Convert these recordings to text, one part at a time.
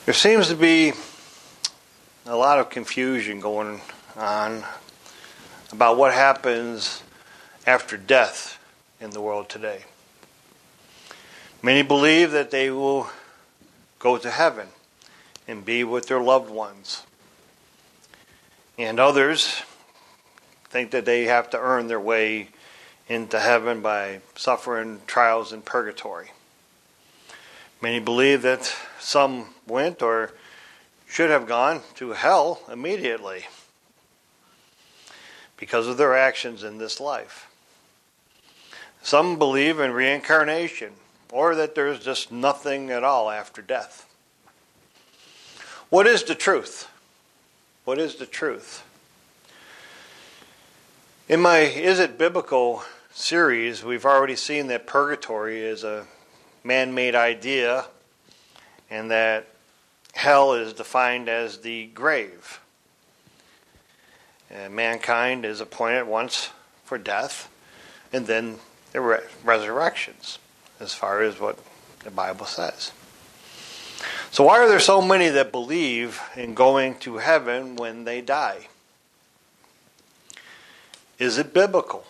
There seems to be a lot of confusion going on about what happens after death in the world today. Many believe that they will go to heaven and be with their loved ones. And others think that they have to earn their way into heaven by suffering trials in purgatory. Many believe that some went or should have gone to hell immediately because of their actions in this life. Some believe in reincarnation, or that there's just nothing at all after death. What is the truth? What is the truth? In my Is It Biblical series, we've already seen that purgatory is a man-made idea and that hell is defined as the grave. And mankind is appointed once for death and then the resurrections, as far as what the Bible says. So why are there so many that believe in going to heaven when they die? Is it biblical?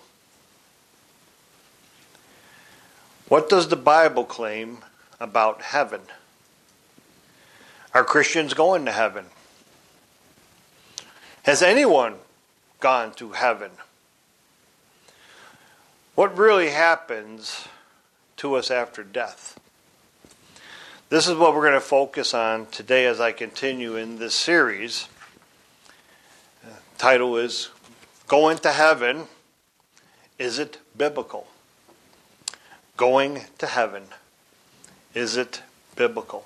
What does the Bible claim about heaven? Are Christians going to heaven? Has anyone gone to heaven? What really happens to us after death? This is what we're going to focus on today as I continue in this series. The title is Going to Heaven, Is It Biblical? Going to heaven, is it biblical?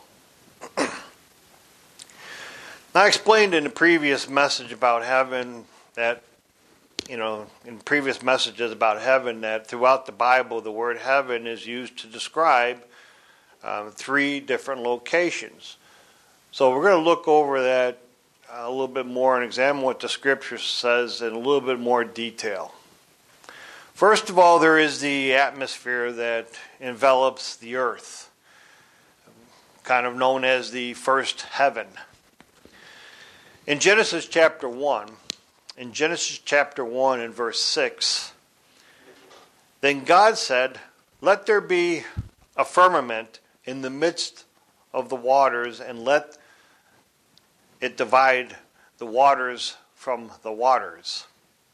I explained in the previous message about heaven that, in previous messages about heaven, that throughout the Bible the word heaven is used to describe 3 different locations. So we're going to look over that a little bit more and examine what the Scripture says in a little bit more detail. First of all, there is the atmosphere that envelops the earth, kind of known as the first heaven. In Genesis chapter 1 and verse 6, then God said, "Let there be a firmament in the midst of the waters, and let it divide the waters from the waters."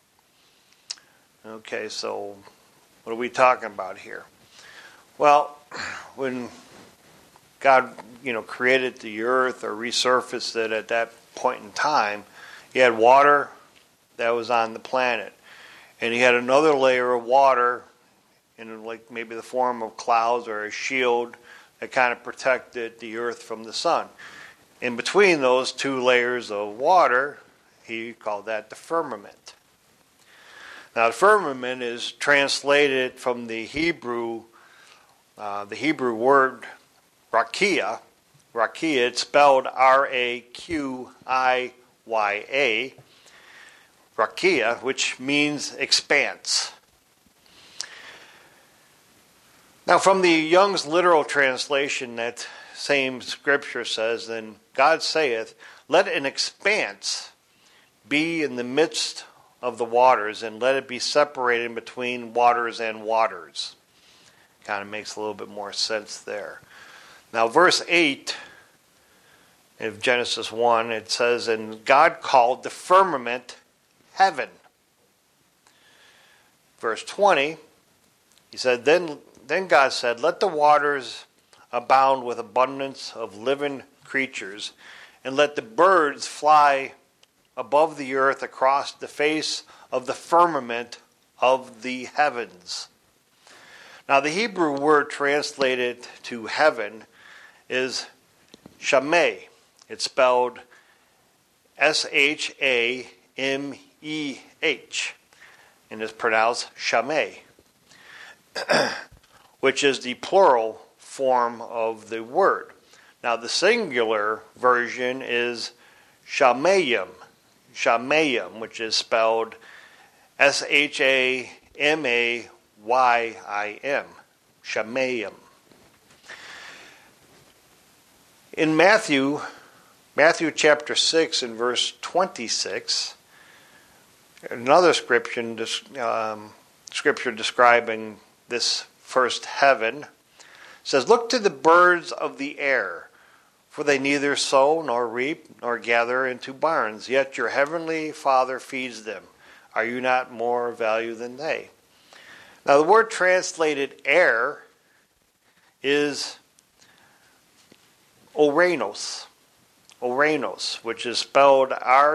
Okay, so what are we talking about here? Well, when God, created the earth or resurfaced it at that point in time, he had water that was on the planet. And he had another layer of water in like maybe the form of clouds or a shield that kind of protected the earth from the sun. In between those 2 layers of water, he called that the firmament. Now, the firmament is translated from the Hebrew word rakia. Rakia, it's spelled Raqiya. Rakia, which means expanse. Now, from the Young's literal translation, that same scripture says, "Then God saith, let an expanse be in the midst of the waters, and let it be separated between waters and waters." Kind of makes a little bit more sense there. Now, verse 8 of Genesis 1, it says, "And God called the firmament heaven." Verse 20, he said, Then God said, "Let the waters abound with abundance of living creatures, and let the birds fly above the earth across the face of the firmament of the heavens." Now, the Hebrew word translated to heaven is shameh. It's spelled Shameh, and it's pronounced shameh, which is the plural form of the word. Now, the singular version is shamayim, which is spelled Shamayim, shamayim. In Matthew Matthew chapter 6 and verse 26, another scripture describing this first heaven, says, "Look to the birds of the air, for they neither sow nor reap nor gather into barns, yet your heavenly Father feeds them. Are you not more value than they?" Now the word translated air is Ouranos, which is spelled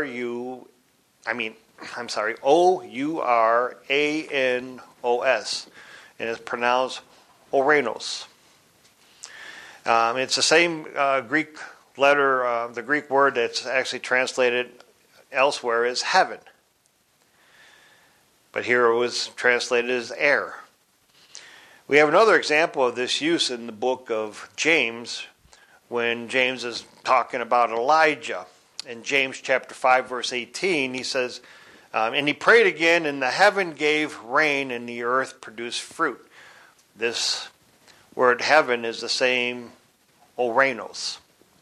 Ouranos, and it's pronounced Ouranos. It's the same Greek letter, the Greek word that's actually translated elsewhere as heaven. But here it was translated as air. We have another example of this use in the book of James, when James is talking about Elijah. In James chapter 5, verse 18, he says, "And he prayed again, and the heaven gave rain, and the earth produced fruit." This word heaven is the same Ouranos.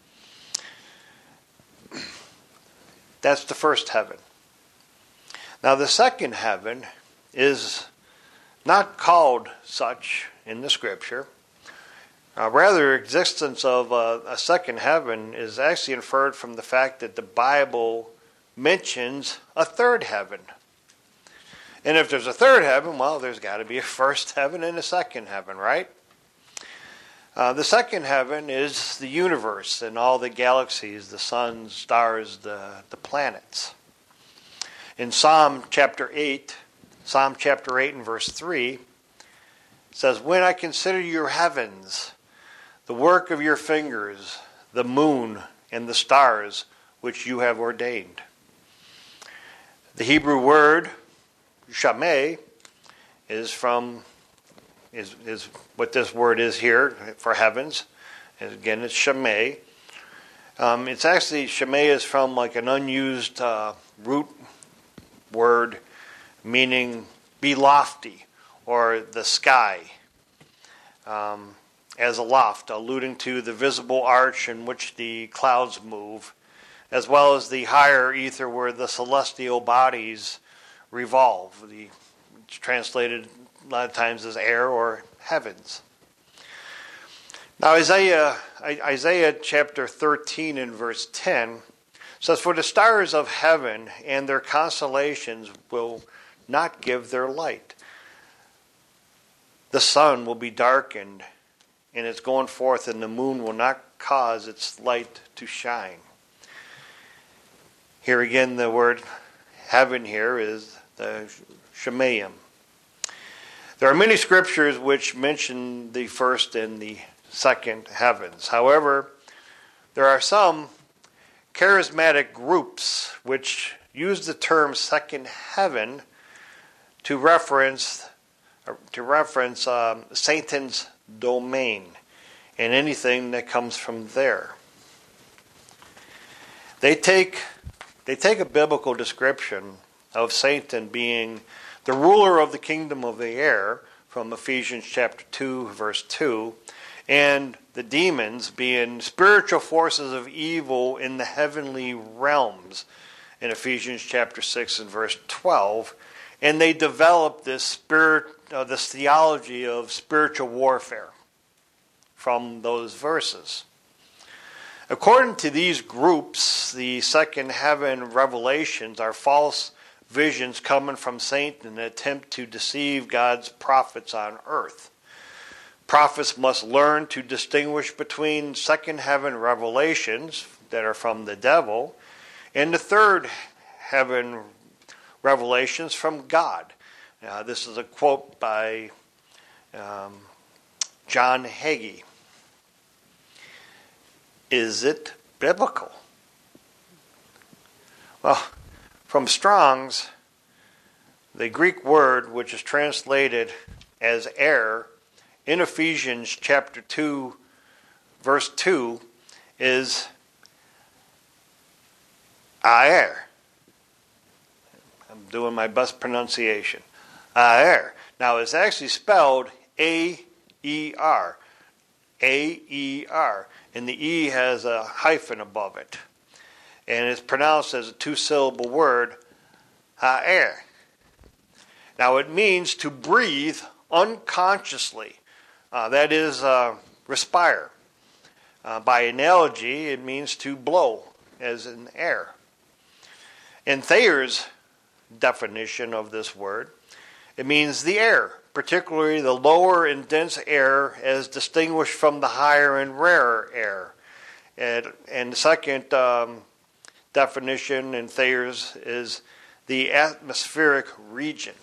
That's the first heaven. Now the second heaven is not called such in the scripture. Rather, existence of a second heaven is actually inferred from the fact that the Bible mentions a third heaven. And if there's a third heaven, well, there's got to be a first heaven and a second heaven, right? The second heaven is the universe and all the galaxies, the suns, stars, the planets. In Psalm chapter 8 and verse 3, it says, "When I consider your heavens, the work of your fingers, the moon and the stars which you have ordained." The Hebrew word shamay is what this word is here for heavens. And again, it's shamay. It's actually, shamay is from like an unused root word meaning be lofty, or the sky, as aloft, alluding to the visible arch in which the clouds move, as well as the higher ether where the celestial bodies revolve. It's translated a lot of times as air or heavens. Now Isaiah chapter 13 and verse 10 says, "For the stars of heaven and their constellations will not give their light. The sun will be darkened in its going forth, and the moon will not cause its light to shine." Here again, the word heaven here is the Shemayim. There are many scriptures which mention the first and the second heavens. However, there are some charismatic groups which use the term second heaven to reference Satan's domain and anything that comes from there. They take a biblical description of Satan being the ruler of the kingdom of the air from Ephesians chapter 2, verse 2, and the demons being spiritual forces of evil in the heavenly realms in Ephesians chapter 6 and verse 12, and they develop this theology of spiritual warfare from those verses. According to these groups, the second heaven revelations are false visions coming from Satan in an attempt to deceive God's prophets on earth. Prophets must learn to distinguish between second heaven revelations that are from the devil and the third heaven revelations from God. This is a quote by John Hagee. Is it biblical? Well, from Strong's, the Greek word which is translated as air in Ephesians chapter 2, verse 2 is aer. I'm doing my best pronunciation. Aer. Now it's actually spelled A-E-R. A-E-R. And the E has a hyphen above it. and it's pronounced as a two-syllable word, ha'er. Now it means to breathe unconsciously. That is, respire. By analogy, it means to blow, as in air. In Thayer's definition of this word, it means the air, particularly the lower and dense air as distinguished from the higher and rarer air. And the second definition in Thayer's is the atmospheric region.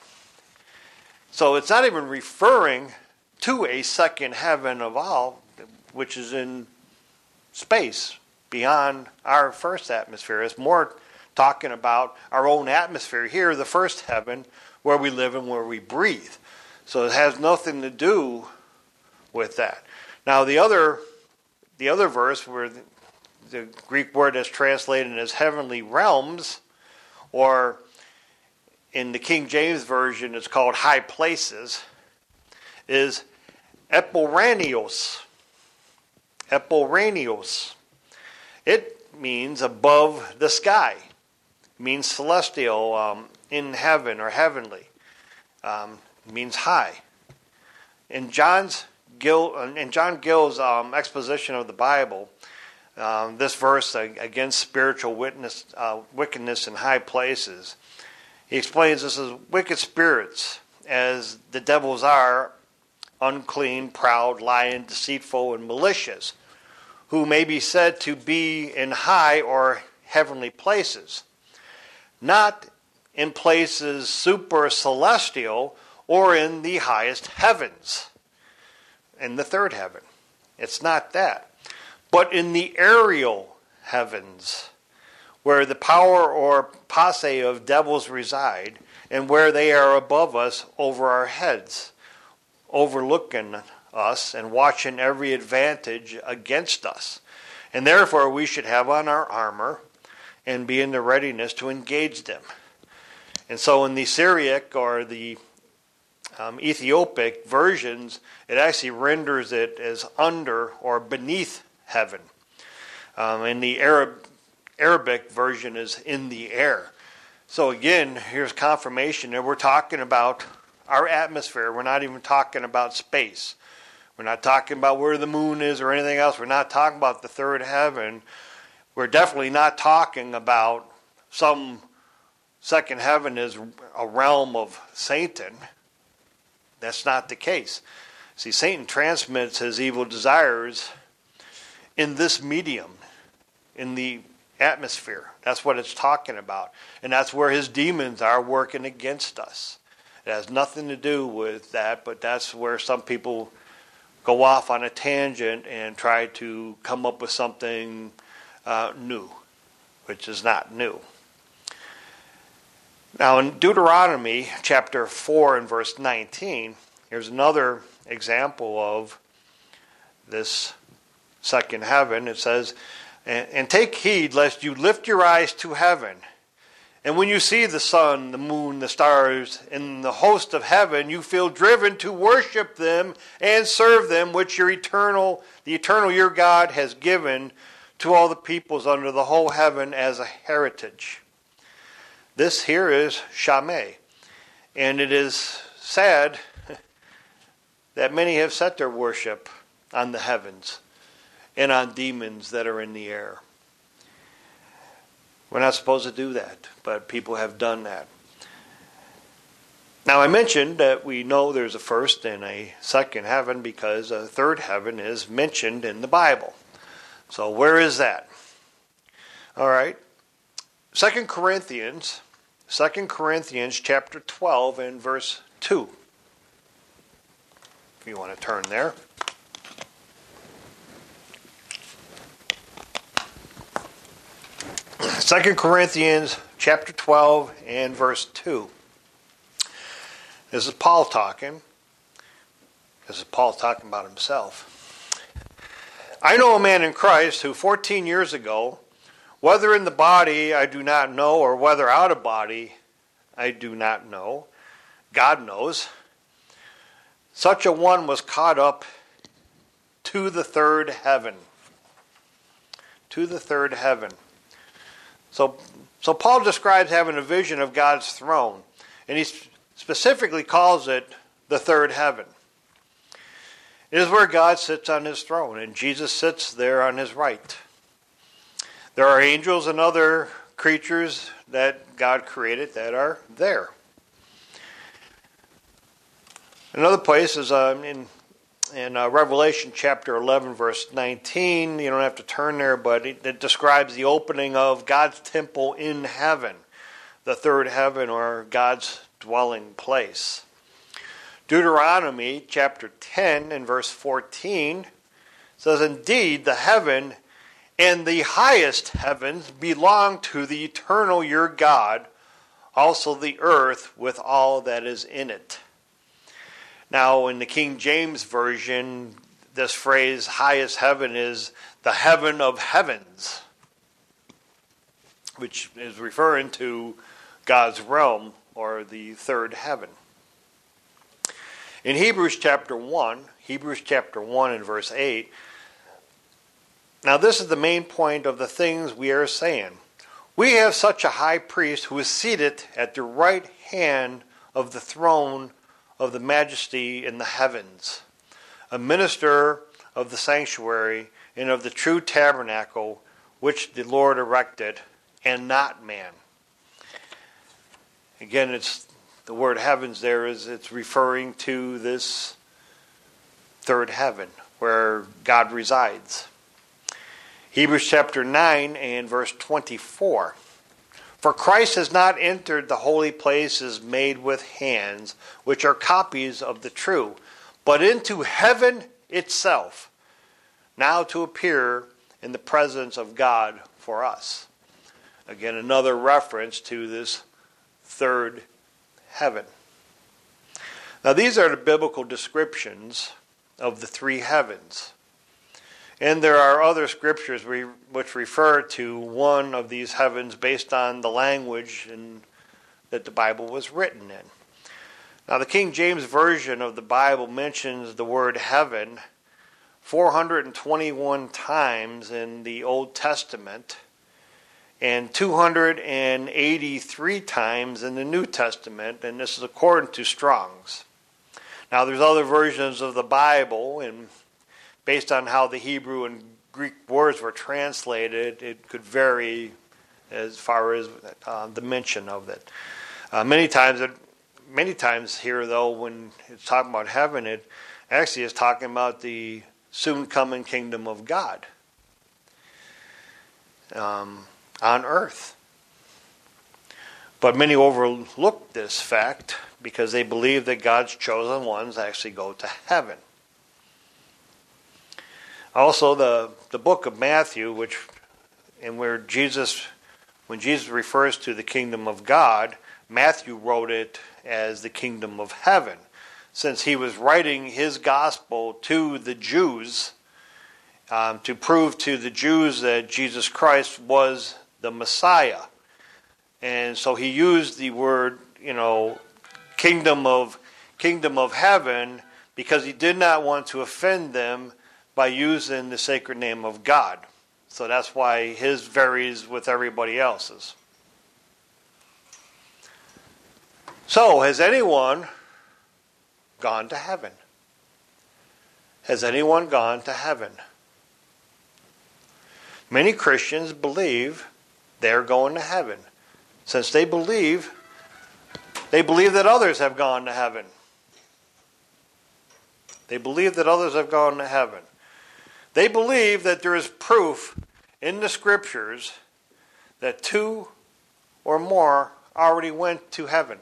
So it's not even referring to a second heaven of all, which is in space beyond our first atmosphere. It's more talking about our own atmosphere here, the first heaven, where we live and where we breathe. So it has nothing to do with that. Now the other verse where the Greek word is translated as heavenly realms, or in the King James Version it's called high places, is epuranios. Epuranios. It means above the sky. It means celestial, in heaven or heavenly. It means high. In John Gill's exposition of the Bible, this verse against spiritual wickedness in high places, he explains this as wicked spirits, as the devils are, unclean, proud, lying, deceitful, and malicious, who may be said to be in high or heavenly places, not in places super celestial or in the highest heavens, in the third heaven. It's not that. But in the aerial heavens, where the power or posse of devils reside, and where they are above us over our heads, overlooking us and watching every advantage against us. And therefore we should have on our armor and be in the readiness to engage them. And so in the Syriac or the Ethiopic versions, it actually renders it as under or beneath heaven. In the Arabic version is in the air. So again, here's confirmation that we're talking about our atmosphere. We're not even talking about space. We're not talking about where the moon is or anything else. We're not talking about the third heaven. We're definitely not talking about some second heaven is a realm of Satan. That's not the case. See, Satan transmits his evil desires in this medium, in the atmosphere. That's what it's talking about. And that's where his demons are working against us. It has nothing to do with that, but that's where some people go off on a tangent and try to come up with something new, which is not new. Now in Deuteronomy chapter 4 and verse 19, here's another example of this second heaven. It says, and take heed lest you lift your eyes to heaven, and when you see the sun, the moon, the stars, and the host of heaven, you feel driven to worship them and serve them, which the eternal your God has given to all the peoples under the whole heaven as a heritage. This here is Shammai. And it is sad that many have set their worship on the heavens and on demons that are in the air. We're not supposed to do that, but people have done that. Now I mentioned that we know there's a first and a second heaven because a third heaven is mentioned in the Bible. So where is that? All right. 2 Corinthians chapter 12 and verse 2. If you want to turn there. 2 Corinthians chapter 12 and verse 2. This is Paul talking. This is Paul talking about himself. I know a man in Christ who 14 years ago, whether in the body I do not know, or whether out of body I do not know, God knows, such a one was caught up to the third heaven. To the third heaven. So Paul describes having a vision of God's throne, and he specifically calls it the third heaven. It is where God sits on his throne, and Jesus sits there on his right. There are angels and other creatures that God created that are there. Another place is in Revelation chapter 11, verse 19. You don't have to turn there, but it describes the opening of God's temple in heaven, the third heaven, or God's dwelling place. Deuteronomy chapter 10 and verse 14 says, "Indeed, the heaven and the highest heavens belong to the eternal your God, also the earth with all that is in it." Now, in the King James Version, this phrase, highest heaven, is the heaven of heavens, which is referring to God's realm, or the third heaven. In Hebrews chapter 1 and verse 8, now this is the main point of the things we are saying. We have such a high priest who is seated at the right hand of the throne of the majesty in the heavens, a minister of the sanctuary and of the true tabernacle which the Lord erected, and not man. Again, it's the word heavens there it's referring to this third heaven where God resides. Hebrews chapter 9 and verse 24. "For Christ has not entered the holy places made with hands, which are copies of the true, but into heaven itself, now to appear in the presence of God for us." Again, another reference to this third heaven. Now, these are the biblical descriptions of the three heavens. And there are other scriptures which refer to one of these heavens based on the language that the Bible was written in. Now, the King James Version of the Bible mentions the word heaven 421 times in the Old Testament and 283 times in the New Testament, and this is according to Strong's. Now, there's other versions of the Bible, and based on how the Hebrew and Greek words were translated, it could vary as far as the mention of it. Many times here, though, when it's talking about heaven, it actually is talking about the soon-coming kingdom of God on earth. But many overlook this fact because they believe that God's chosen ones actually go to heaven. Also, the book of Matthew, when Jesus refers to the kingdom of God, Matthew wrote it as the kingdom of heaven, since he was writing his gospel to the Jews to prove to the Jews that Jesus Christ was the Messiah. And so he used the word, kingdom of heaven, because he did not want to offend them by using the sacred name of God. So that's why his varies with everybody else's. So, has anyone gone to heaven? Has anyone gone to heaven? Many Christians believe they're going to heaven, since they believe that others have gone to heaven. They believe that others have gone to heaven. They believe that there is proof in the scriptures that two or more already went to heaven.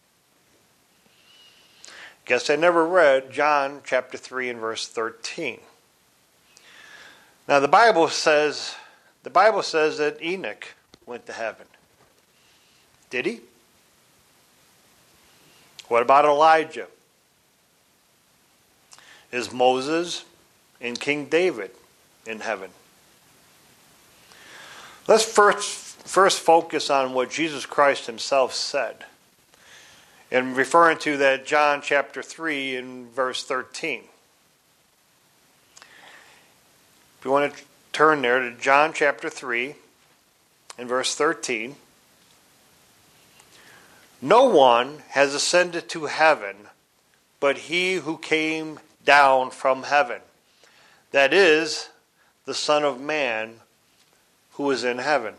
Guess I never read John chapter 3 and verse 13. Now the Bible says that Enoch went to heaven. Did he? What about Elijah? Is Moses and King David in heaven? Let's first focus on what Jesus Christ himself said, and referring to that John chapter 3 and verse 13. If you want to turn there to John chapter 3 in verse 13, no one has ascended to heaven but he who came down from heaven, that is, the Son of Man who is in heaven.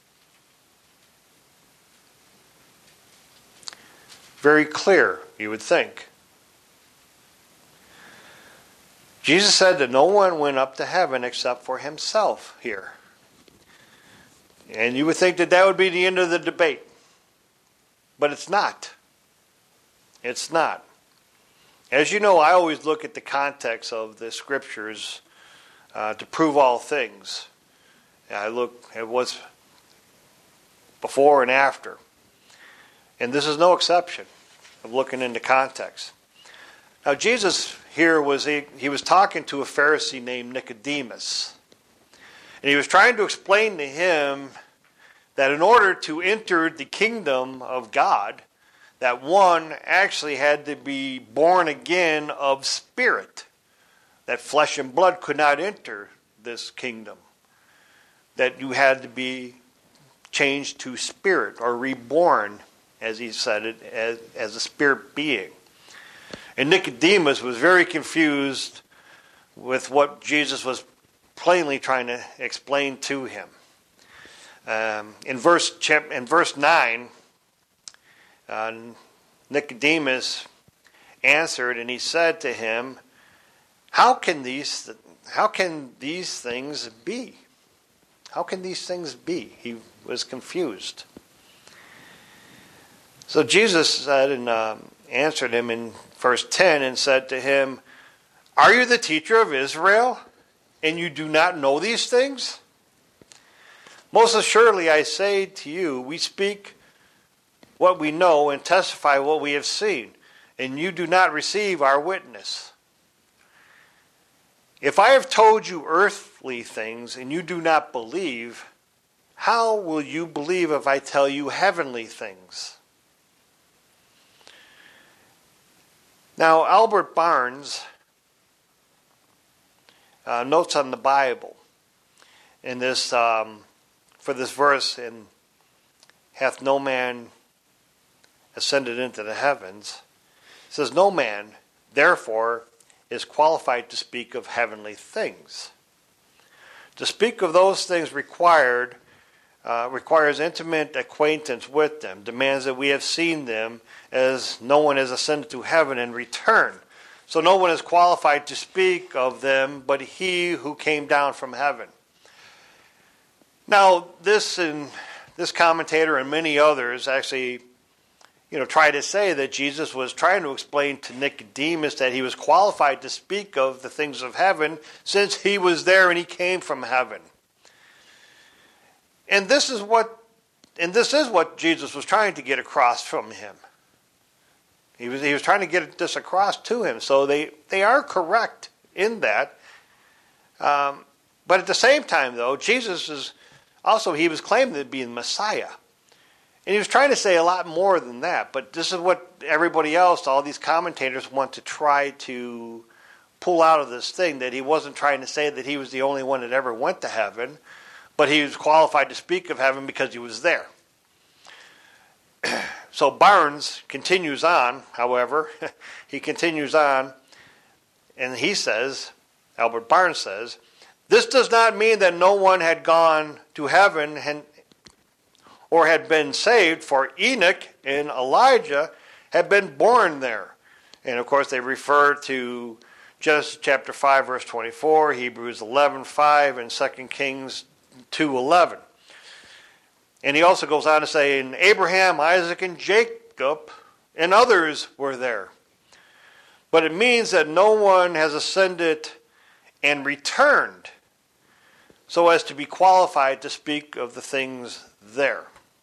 Very clear, you would think. Jesus said that no one went up to heaven except for himself here. And you would think that that would be the end of the debate. But it's not. It's not. As you know, I always look at the context of the scriptures to prove all things. I look at what's before and after. And this is no exception of looking into context. Now, Jesus here he was talking to a Pharisee named Nicodemus. And he was trying to explain to him that in order to enter the kingdom of God, that one actually had to be born again of spirit. That flesh and blood could not enter this kingdom. That you had to be changed to spirit or reborn, as he said it, as a spirit being. And Nicodemus was very confused with what Jesus was plainly trying to explain to him. In verse 9, Nicodemus answered, and he said to him, How can these things be? How can these things be? He was confused. So Jesus said and answered him in verse 10 and said to him, Are you the teacher of Israel, and you do not know these things? Most assuredly I say to you, we speak what we know and testify what we have seen, and you do not receive our witness. If I have told you earthly things and you do not believe, how will you believe if I tell you heavenly things? Now, Albert Barnes notes on the Bible in this for this verse, in hath no man ascended into the heavens, it says, no man, therefore, is qualified to speak of heavenly things. To speak of those things requires intimate acquaintance with them, demands that we have seen them, as no one has ascended to heaven and returned. So no one is qualified to speak of them but he who came down from heaven. Now, this commentator and many others actually try to say that Jesus was trying to explain to Nicodemus that he was qualified to speak of the things of heaven since he was there and he came from heaven. And this is what Jesus was trying to get across from him. He was trying to get this across to him. So they are correct in that. But at the same time, though, Jesus he was claiming to be the Messiah. And he was trying to say a lot more than that. But this is what everybody else, all these commentators, want to try to pull out of this thing, that he wasn't trying to say that he was the only one that ever went to heaven, but he was qualified to speak of heaven because he was there. So Barnes continues on, however. He continues on, and he says, Albert Barnes says, this does not mean that no one had gone to heaven or had been saved, for Enoch and Elijah had been born there. And of course they refer to Genesis chapter 5, verse 24, Hebrews 11:5, and 2 Kings 2:11. And he also goes on to say, and Abraham, Isaac, and Jacob, and others were there. But it means that no one has ascended and returned so as to be qualified to speak of the things there.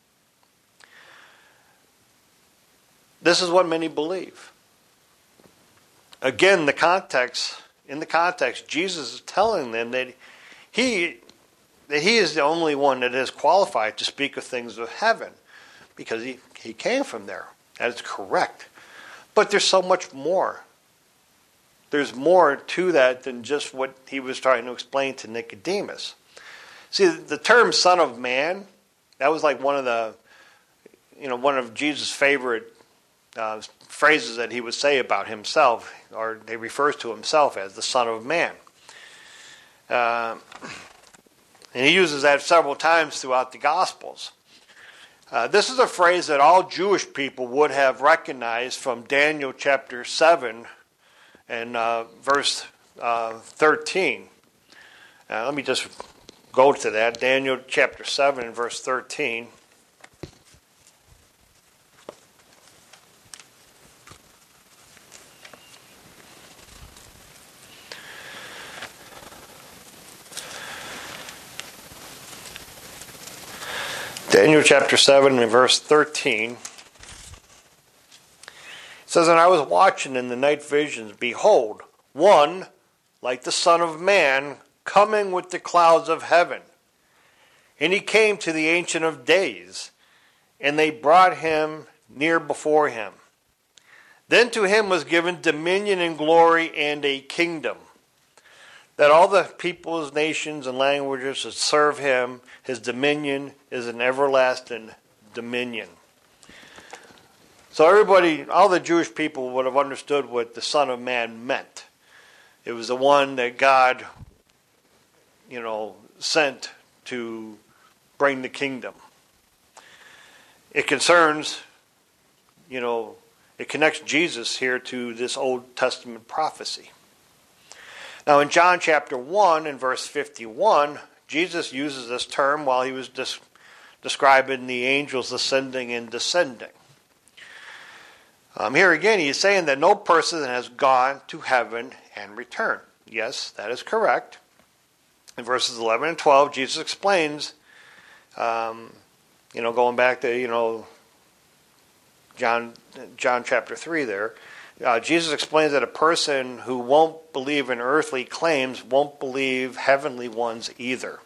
This is what many believe. Again, in the context, Jesus is telling them that he is the only one that is qualified to speak of things of heaven because he came from there. That is correct. But there's so much more. There's more to that than just what he was trying to explain to Nicodemus. See, the term Son of Man That was like one of Jesus' favorite phrases that he would say about himself, or he refers to himself as the Son of Man. And he uses that several times throughout the Gospels. This is a phrase that all Jewish people would have recognized from Daniel chapter 7 and verse 13. Let me just go to that. Daniel chapter 7 and verse 13. Daniel chapter 7 and verse 13. It says, "And I was watching in the night visions, behold, one like the Son of Man coming with the clouds of heaven. And he came to the Ancient of Days, and they brought him near before him. Then to him was given dominion and glory and a kingdom, that all the peoples, nations, and languages should serve him. His dominion is an everlasting dominion." So everybody, all the Jewish people would have understood what the Son of Man meant. It was the one that God, sent to bring the kingdom. It concerns, it connects Jesus here to this Old Testament prophecy. Now in John chapter 1 and verse 51, Jesus uses this term while he was describing the angels ascending and descending. Here again, he is saying that no person has gone to heaven and returned. Yes, that is correct. In verses 11 and 12, Jesus explains, going back to, John chapter 3 there, Jesus explains that a person who won't believe in earthly claims won't believe heavenly ones either.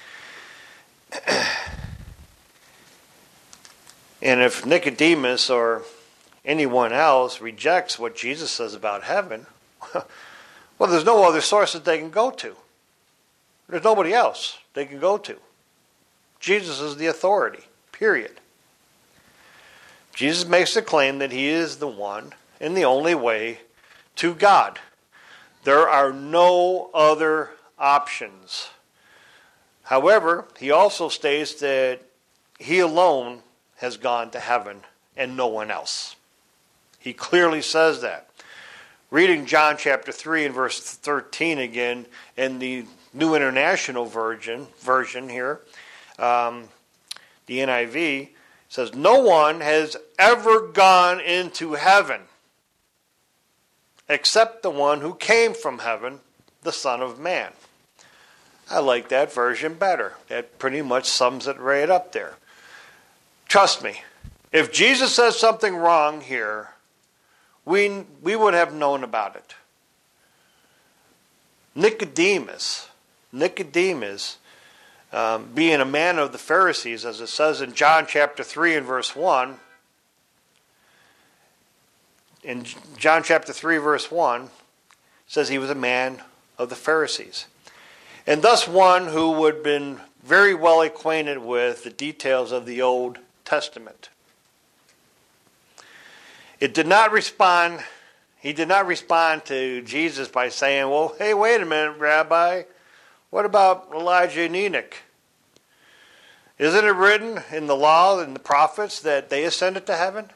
And if Nicodemus or anyone else rejects what Jesus says about heaven, well, there's no other source that they can go to. There's nobody else they can go to. Jesus is the authority, period. Jesus makes the claim that he is the one and the only way to God. There are no other options. However, he also states that he alone has gone to heaven and no one else. He clearly says that. Reading John chapter 3 and verse 13 again in the New International Version here, the NIV says, "No one has ever gone into heaven except the one who came from heaven, the Son of Man." I like that version better. That pretty much sums it right up there. Trust me, if Jesus says something wrong here, we would have known about it. Nicodemus, being a man of the Pharisees, as it says in John chapter 3 and verse 1, in John chapter 3 verse 1, says he was a man of the Pharisees. And thus one who would have been very well acquainted with the details of the Old Testament. He did not respond to Jesus by saying, "Well, hey, wait a minute, Rabbi. What about Elijah and Enoch? Isn't it written in the law and the prophets that they ascended to heaven?"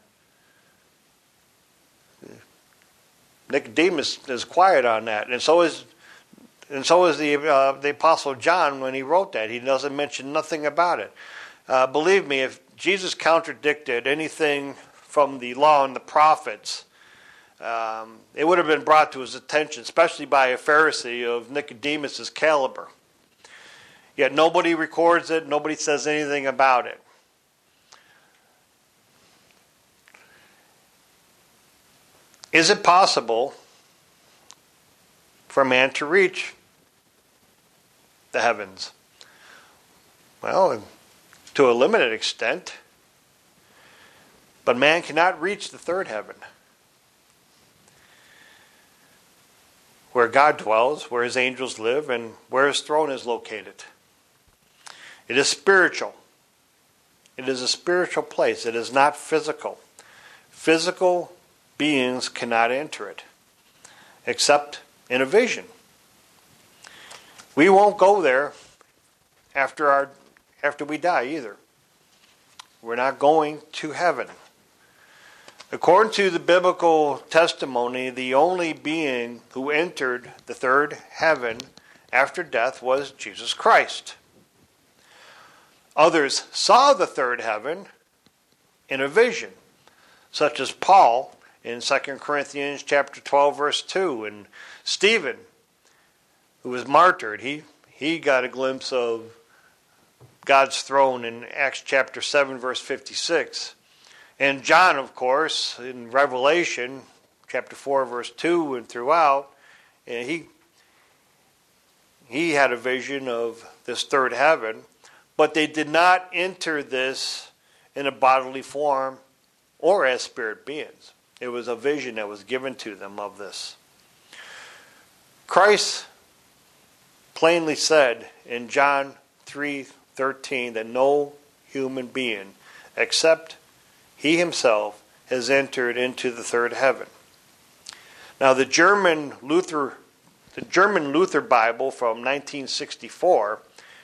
Nicodemus is quiet on that, and so is the Apostle John when he wrote that. He doesn't mention nothing about it. Believe me, if Jesus contradicted anything from the law and the prophets, it would have been brought to his attention, especially by a Pharisee of Nicodemus's caliber. Yet nobody records it, nobody says anything about it. Is it possible for man to reach the heavens? Well, to a limited extent. But man cannot reach the third heaven, where God dwells, where his angels live, and where his throne is located. It is spiritual. It is a spiritual place. It is not physical. Physical beings cannot enter it, except in a vision. We won't go there after we die either. We're not going to heaven. According to the biblical testimony, the only being who entered the third heaven after death was Jesus Christ. Others saw the third heaven in a vision, such as Paul in 2 Corinthians chapter 12, verse 2, and Stephen, who was martyred, he got a glimpse of God's throne in Acts chapter 7, verse 56. And John, of course, in Revelation chapter 4, verse 2 and throughout, he had a vision of this third heaven, but they did not enter this in a bodily form or as spirit beings. It was a vision that was given to them of this. Christ plainly said in John 3:13 that no human being except he himself has entered into the third heaven. Now the German Luther Bible from 1964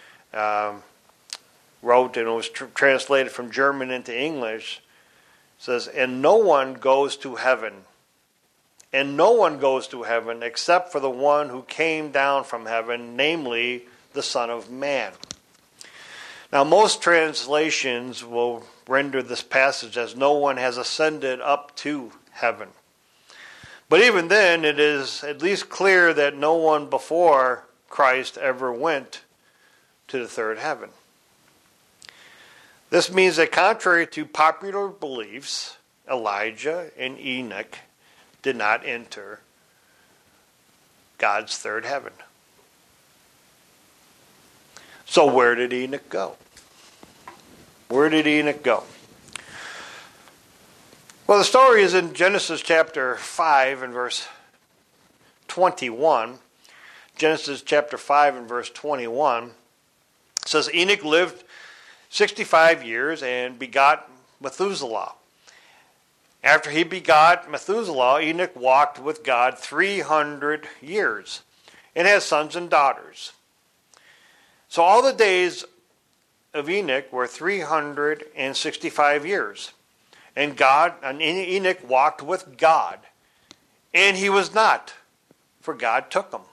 wrote, and it was translated from German into English, says, "And no one goes to heaven. And no one goes to heaven except for the one who came down from heaven, namely the Son of Man." Now most translations will render this passage as no one has ascended up to heaven. But even then, it is at least clear that no one before Christ ever went to the third heaven. This means that contrary to popular beliefs, Elijah and Enoch did not enter God's third heaven. So where did Enoch go? Where did Enoch go? Well, the story is in Genesis chapter 5 and verse 21. Genesis chapter 5 and verse 21 says, Enoch lived 65 years and begot Methuselah. After he begot Methuselah, Enoch walked with God 300 years and had sons and daughters. So all the days of Enoch were 365 years. And Enoch walked with God. And he was not, for God took him.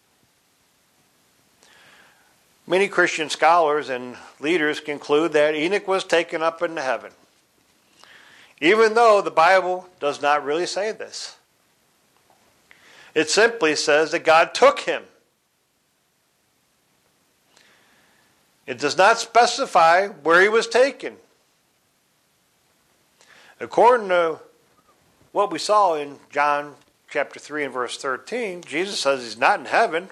Many Christian scholars and leaders conclude that Enoch was taken up into heaven, even though the Bible does not really say this. It simply says that God took him. It does not specify where he was taken. According to what we saw in John chapter 3 and verse 13, Jesus says he's not in heaven.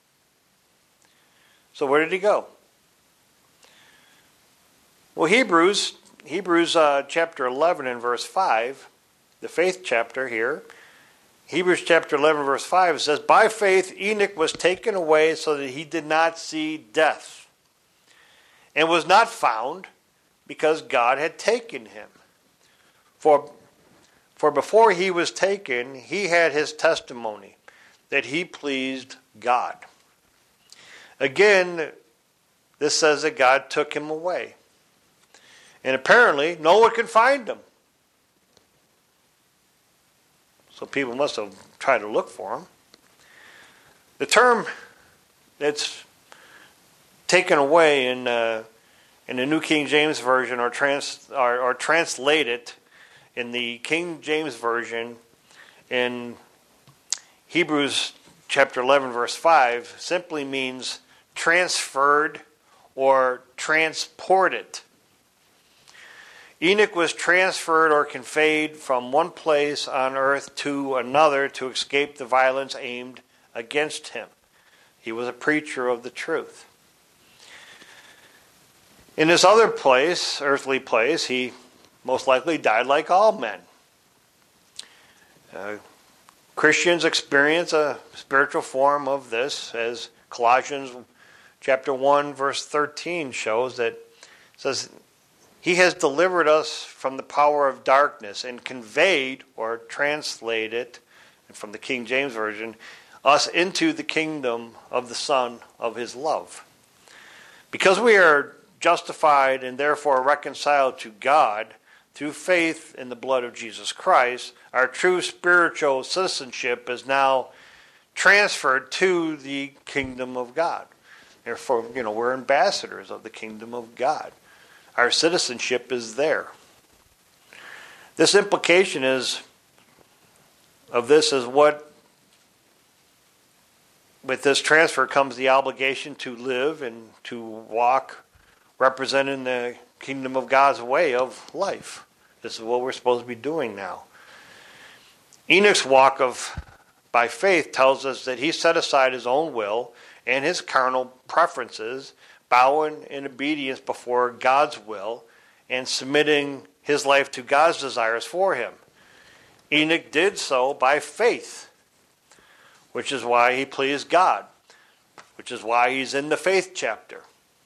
So where did he go? Well, Hebrews chapter 11 and verse 5, the faith chapter here, Hebrews chapter 11 verse 5 says, "By faith Enoch was taken away so that he did not see death, and was not found because God had taken him. For before he was taken, he had his testimony that he pleased God." Again, this says that God took him away. And apparently, no one could find him. So people must have tried to look for him. The term that's taken away in the New King James Version or translated in the King James Version in Hebrews chapter 11 verse 5 simply means transferred or transported. Enoch was transferred or conveyed from one place on earth to another to escape the violence aimed against him. He was a preacher of the truth. In this other place, earthly place, he most likely died like all men. Christians experience a spiritual form of this, as Colossians chapter 1 verse 13 shows, that says He has delivered us from the power of darkness and conveyed, or translated, from the King James Version, us into the kingdom of the Son of his love. Because we are justified and therefore reconciled to God through faith in the blood of Jesus Christ, our true spiritual citizenship is now transferred to the kingdom of God. Therefore, we're ambassadors of the kingdom of God. Our citizenship is there. This implication is what, with this transfer comes the obligation to live and to walk representing the kingdom of God's way of life. This is what we're supposed to be doing now. Enoch's walk by faith tells us that he set aside his own will and his carnal preferences, bowing in obedience before God's will and submitting his life to God's desires for him. Enoch did so by faith, which is why he pleased God, which is why he's in the faith chapter.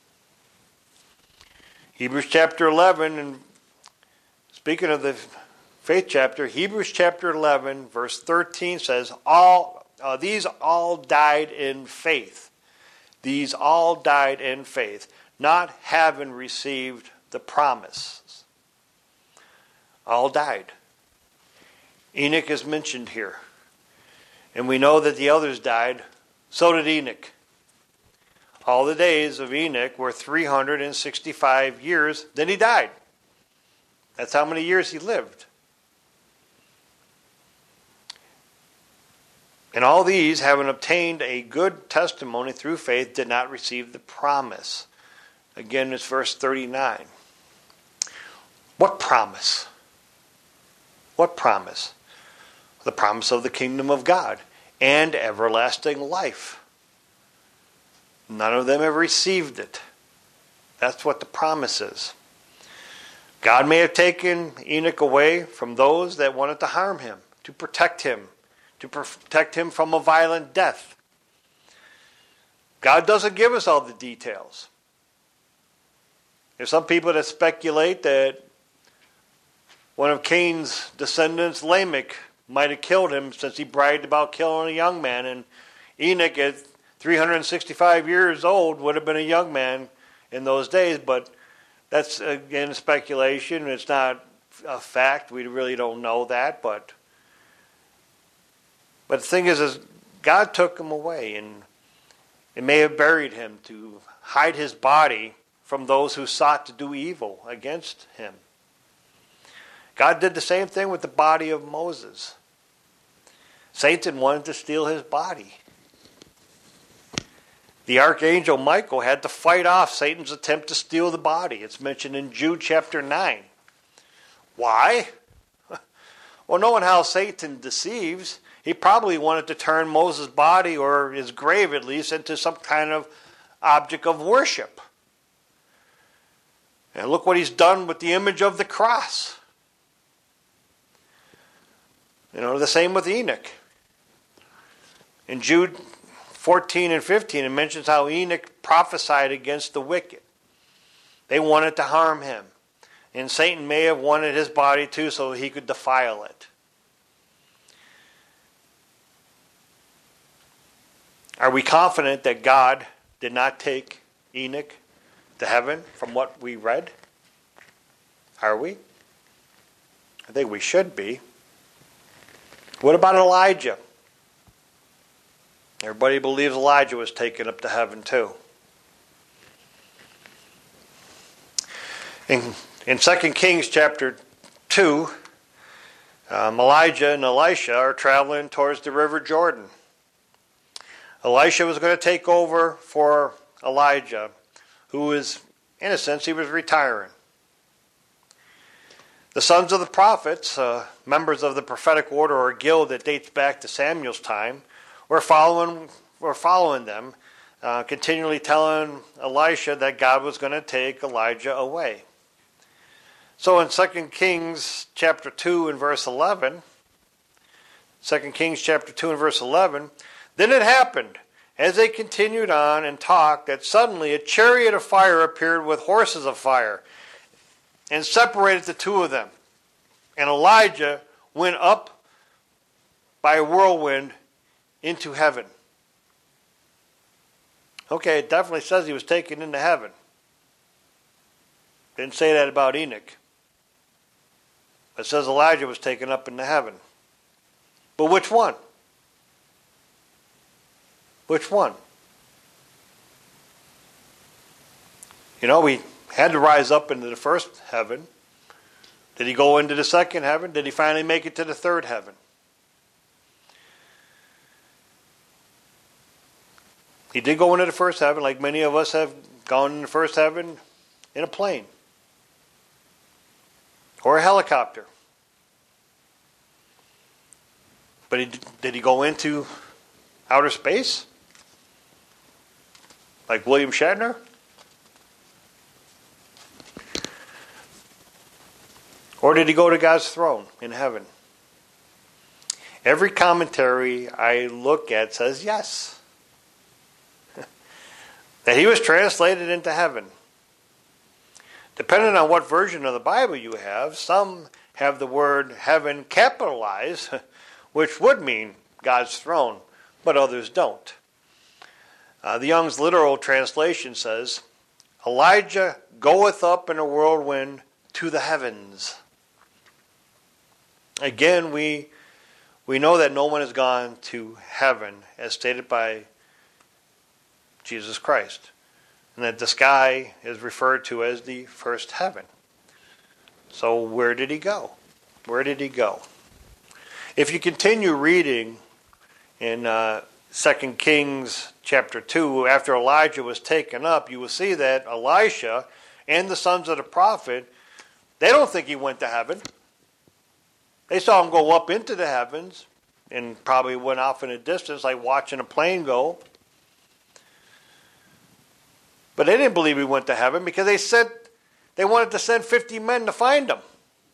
Hebrews chapter 11, and speaking of the faith chapter, Hebrews chapter 11, verse 13 says, these all died in faith. These all died in faith, not having received the promises. All died. Enoch is mentioned here. And we know that the others died. So did Enoch. All the days of Enoch were 365 years. Then he died. That's how many years he lived. And all these, having obtained a good testimony through faith, did not receive the promise. Again, it's verse 39. What promise? What promise? The promise of the kingdom of God and everlasting life. None of them have received it. That's what the promise is. God may have taken Enoch away from those that wanted to harm him, to protect him from a violent death. God doesn't give us all the details. There's some people that speculate that one of Cain's descendants, Lamech, might have killed him since he bragged about killing a young man. And Enoch, at 365 years old, would have been a young man in those days. But that's, again, speculation. It's not a fact. We really don't know that. But the thing is God took him away, and it may have buried him to hide his body from those who sought to do evil against him. God did the same thing with the body of Moses. Satan wanted to steal his body. The archangel Michael had to fight off Satan's attempt to steal the body. It's mentioned in Jude chapter 9. Why? Well, knowing how Satan deceives, he probably wanted to turn Moses' body, or his grave at least, into some kind of object of worship. And look what he's done with the image of the cross. The same with Enoch. In Jude 14 and 15, it mentions how Enoch prophesied against the wicked. They wanted to harm him. And Satan may have wanted his body too so he could defile it. Are we confident that God did not take Enoch to heaven from what we read? Are we? I think we should be. What about Elijah? Everybody believes Elijah was taken up to heaven too. In 2 Kings chapter 2, Elijah and Elisha are traveling towards the river Jordan. Elisha was going to take over for Elijah, who was, in a sense, he was retiring. The sons of the prophets, members of the prophetic order or guild that dates back to Samuel's time, were following them, continually telling Elisha that God was going to take Elijah away. So in 2 Kings chapter 2 and verse 11, 2 Kings chapter 2 and verse 11, then it happened, as they continued on and talked, that suddenly a chariot of fire appeared with horses of fire. and separated the two of them. And Elijah went up by a whirlwind into heaven. Okay, it definitely says he was taken into heaven. Didn't say that about Enoch. It says Elijah was taken up into heaven. But which one? Which one? You know, he had to rise up into the first heaven. Did he go into the second heaven? Did he finally make it to the third heaven? He did go into the first heaven, like many of us have gone into the first heaven in a plane or a helicopter. But did he go into outer space? Like William Shatner? Or did he go to God's throne in heaven? Every commentary I look at says yes. That he was translated into heaven. Depending on what version of the Bible you have, some have the word heaven capitalized, which would mean God's throne, but others don't. The Young's literal translation says, Elijah goeth up in a whirlwind to the heavens. Again, we know that no one has gone to heaven, as stated by Jesus Christ, and that the sky is referred to as the first heaven. So where did he go? Where did he go? If you continue reading in 2 Kings chapter 2, after Elijah was taken up, you will see that Elisha and the sons of the prophet, they don't think he went to heaven. They saw him go up into the heavens and probably went off in a distance like watching a plane go. But they didn't believe he went to heaven because they said they wanted to send 50 men to find him.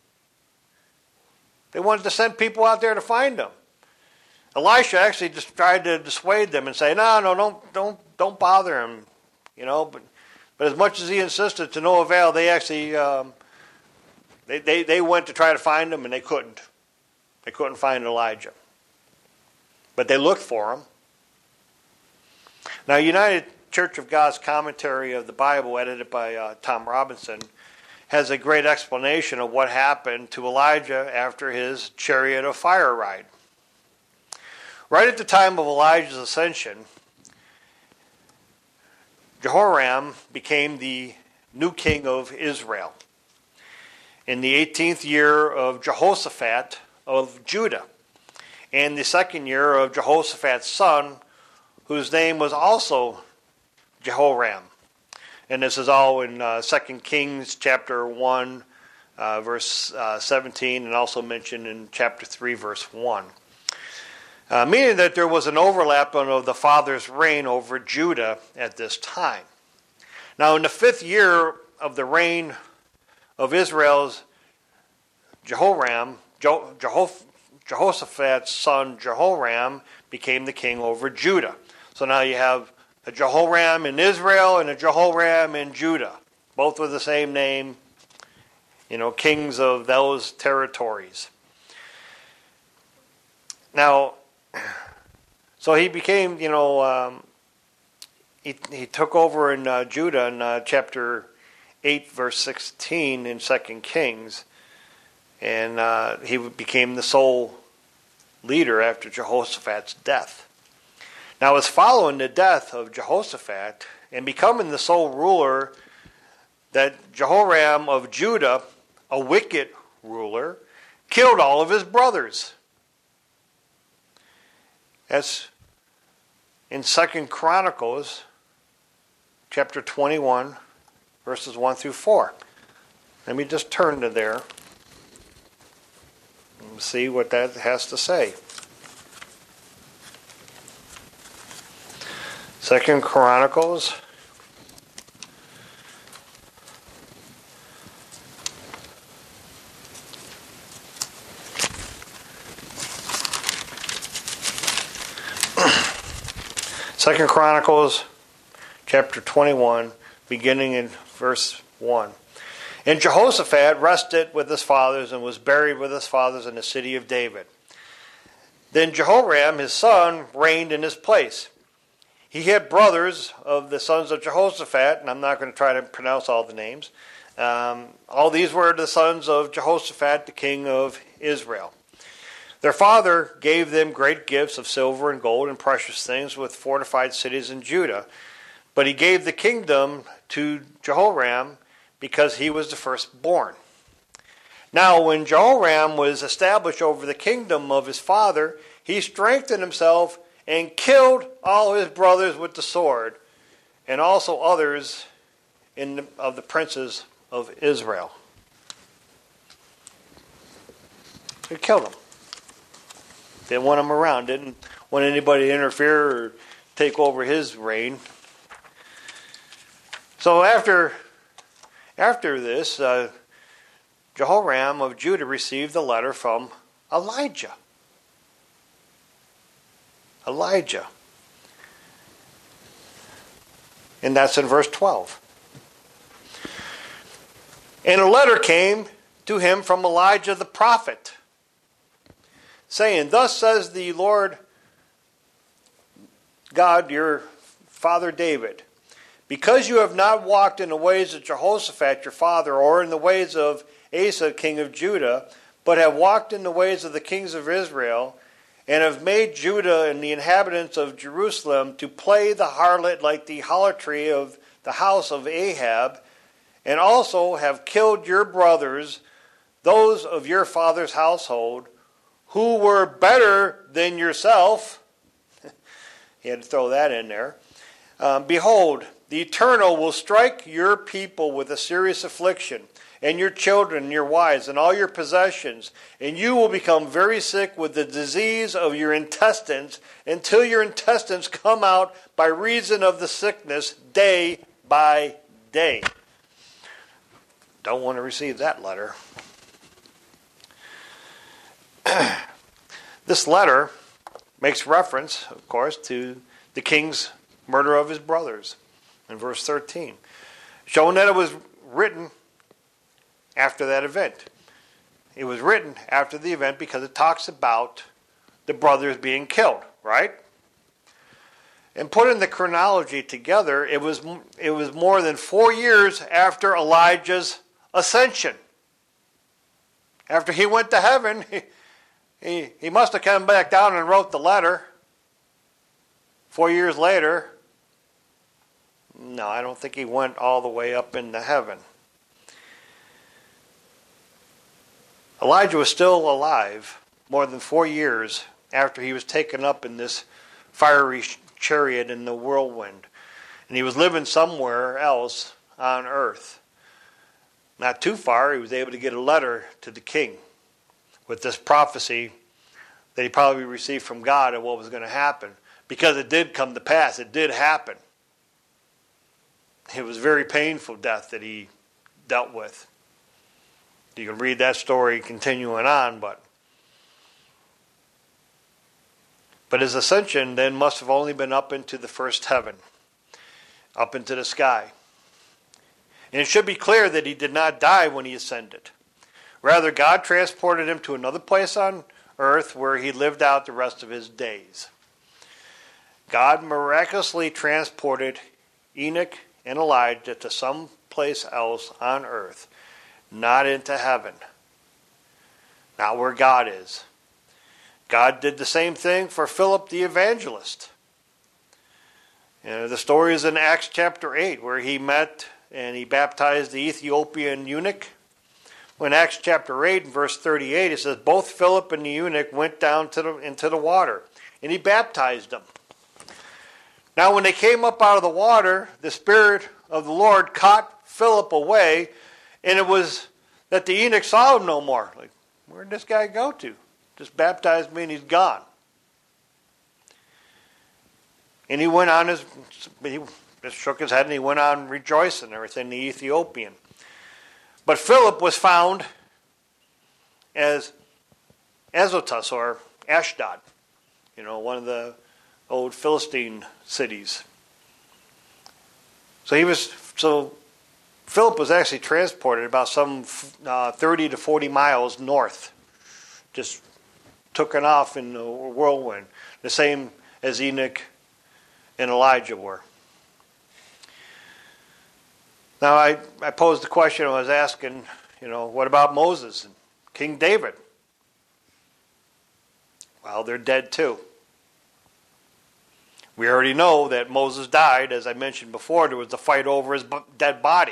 They wanted to send people out there to find him. Elisha actually just tried to dissuade them and say, no, don't bother him. You know, but as much as he insisted, to no avail, they actually they went to try to find him and they couldn't. They couldn't find Elijah. But they looked for him. Now, United Church of God's commentary of the Bible, edited by Tom Robinson, has a great explanation of what happened to Elijah after his chariot of fire ride. Right at the time of Elijah's ascension, Jehoram became the new king of Israel in the 18th year of Jehoshaphat of Judah, and the second year of Jehoshaphat's son, whose name was also Jehoram. And this is all in 2 Kings chapter 1, verse 17, and also mentioned in chapter 3, verse 1. Meaning that there was an overlap of the father's reign over Judah at this time. Now, in the 5th year of the reign of Israel's Jehoshaphat's son Jehoram became the king over Judah. So now you have a Jehoram in Israel and a Jehoram in Judah, both with the same name, kings of those territories. Now, so he became, he took over in Judah in chapter 8, verse 16 in 2 Kings, and he became the sole leader after Jehoshaphat's death. Now, as following the death of Jehoshaphat and becoming the sole ruler, that Jehoram of Judah, a wicked ruler, killed all of his brothers. That's in 2 Chronicles chapter 21, verses 1 through 4. Let me just turn to there and see what that has to say. 2 Chronicles chapter 21, beginning in verse 1. And Jehoshaphat rested with his fathers and was buried with his fathers in the city of David. Then Jehoram, his son, reigned in his place. He had brothers of the sons of Jehoshaphat, and I'm not going to try to pronounce all the names. All these were the sons of Jehoshaphat, the king of Israel. Their father gave them great gifts of silver and gold and precious things with fortified cities in Judah. But he gave the kingdom to Jehoram because he was the firstborn. Now, when Jehoram was established over the kingdom of his father, he strengthened himself and killed all his brothers with the sword, and also others of the princes of Israel. He killed them. Didn't want him around. Didn't want anybody to interfere or take over his reign. So after this, Jehoram of Judah received a letter from Elijah. And that's in verse 12. And a letter came to him from Elijah the prophet, saying, Thus says the Lord God, your father David, because you have not walked in the ways of Jehoshaphat your father, or in the ways of Asa king of Judah, but have walked in the ways of the kings of Israel, and have made Judah and the inhabitants of Jerusalem to play the harlot like the harlotry of the house of Ahab, and also have killed your brothers, those of your father's household, who were better than yourself. He had to throw that in there. Behold, the Eternal will strike your people with a serious affliction, and your children, and your wives, and all your possessions, and you will become very sick with the disease of your intestines, until your intestines come out by reason of the sickness day by day. Don't want to receive that letter. This letter makes reference, of course, to the king's murder of his brothers in verse 13, showing that it was written after that event. It was written after the event because it talks about the brothers being killed, right? And putting the chronology together, it was more than 4 years after Elijah's ascension. After he went to heaven, he must have come back down and wrote the letter. 4 years later, no, I don't think he went all the way up into heaven. Elijah was still alive more than 4 years after he was taken up in this fiery chariot in the whirlwind. And he was living somewhere else on earth. Not too far, he was able to get a letter to the king with this prophecy that he probably received from God of what was going to happen. Because it did come to pass. It did happen. It was a very painful death that he dealt with. You can read that story continuing on, but his ascension then must have only been up into the first heaven, up into the sky. And it should be clear that he did not die when he ascended. Rather, God transported him to another place on earth where he lived out the rest of his days. God miraculously transported Enoch and Elijah to some place else on earth, not into heaven, not where God is. God did the same thing for Philip the evangelist. The story is in Acts chapter 8, where he met and he baptized the Ethiopian eunuch. In Acts chapter 8, verse 38, it says, both Philip and the eunuch went down into the water, and he baptized them. Now when they came up out of the water, the Spirit of the Lord caught Philip away, and it was that the eunuch saw him no more. Like, where'd this guy go to? Just baptized me and he's gone. And he went on he just shook his head and he went on rejoicing and everything, the Ethiopian. But Philip was found as Azotus or Ashdod, one of the old Philistine cities. So Philip was actually transported about some 30 to 40 miles north. Just took it off in a whirlwind. The same as Enoch and Elijah were. Now I posed the question, I was asking, what about Moses and King David? Well, they're dead too. We already know that Moses died, as I mentioned before. There was a fight over his dead body.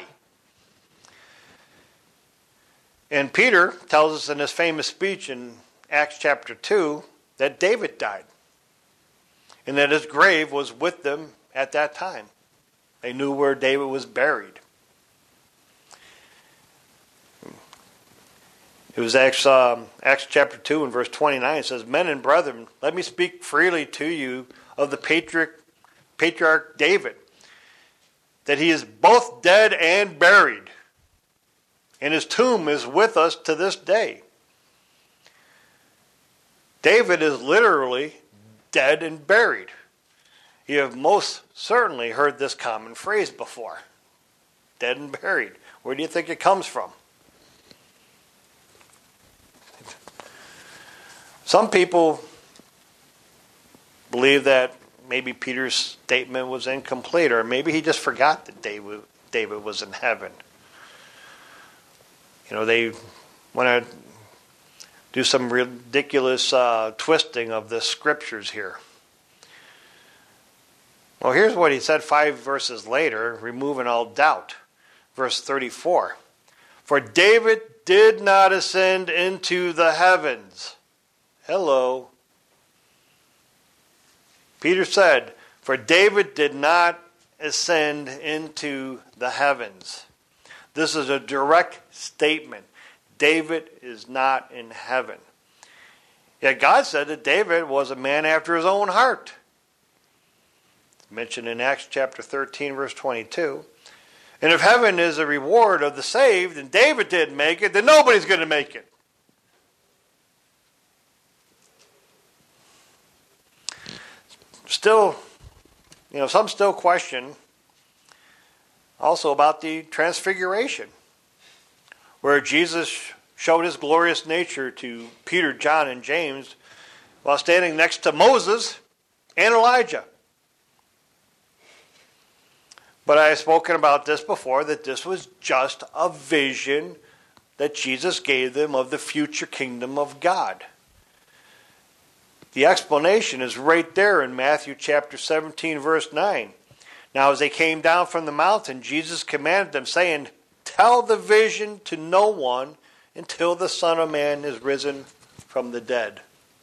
And Peter tells us in his famous speech in Acts chapter 2 that David died. And that his grave was with them at that time. They knew where David was buried. It was Acts chapter 2 and verse 29. It says, "Men and brethren, let me speak freely to you of the patriarch David, that he is both dead and buried, and his tomb is with us to this day." David is literally dead and buried. You have most certainly heard this common phrase before. Dead and buried. Where do you think it comes from? Some people believe that maybe Peter's statement was incomplete, or maybe he just forgot that David was in heaven. They want to do some ridiculous twisting of the scriptures here. Well, here's what he said 5 verses later, removing all doubt. Verse 34. "For David did not ascend into the heavens." Hello. Peter said, "For David did not ascend into the heavens." This is a direct statement. David is not in heaven. Yet God said that David was a man after his own heart. It's mentioned in Acts chapter 13, verse 22. And if heaven is a reward of the saved, and David didn't make it, then nobody's going to make it. Still, some still question also about the transfiguration, where Jesus showed his glorious nature to Peter, John, and James while standing next to Moses and Elijah. But I have spoken about this before, that this was just a vision that Jesus gave them of the future kingdom of God. The explanation is right there in Matthew chapter 17, verse 9. "Now as they came down from the mountain, Jesus commanded them, saying, Tell the vision to no one until the Son of Man is risen from the dead."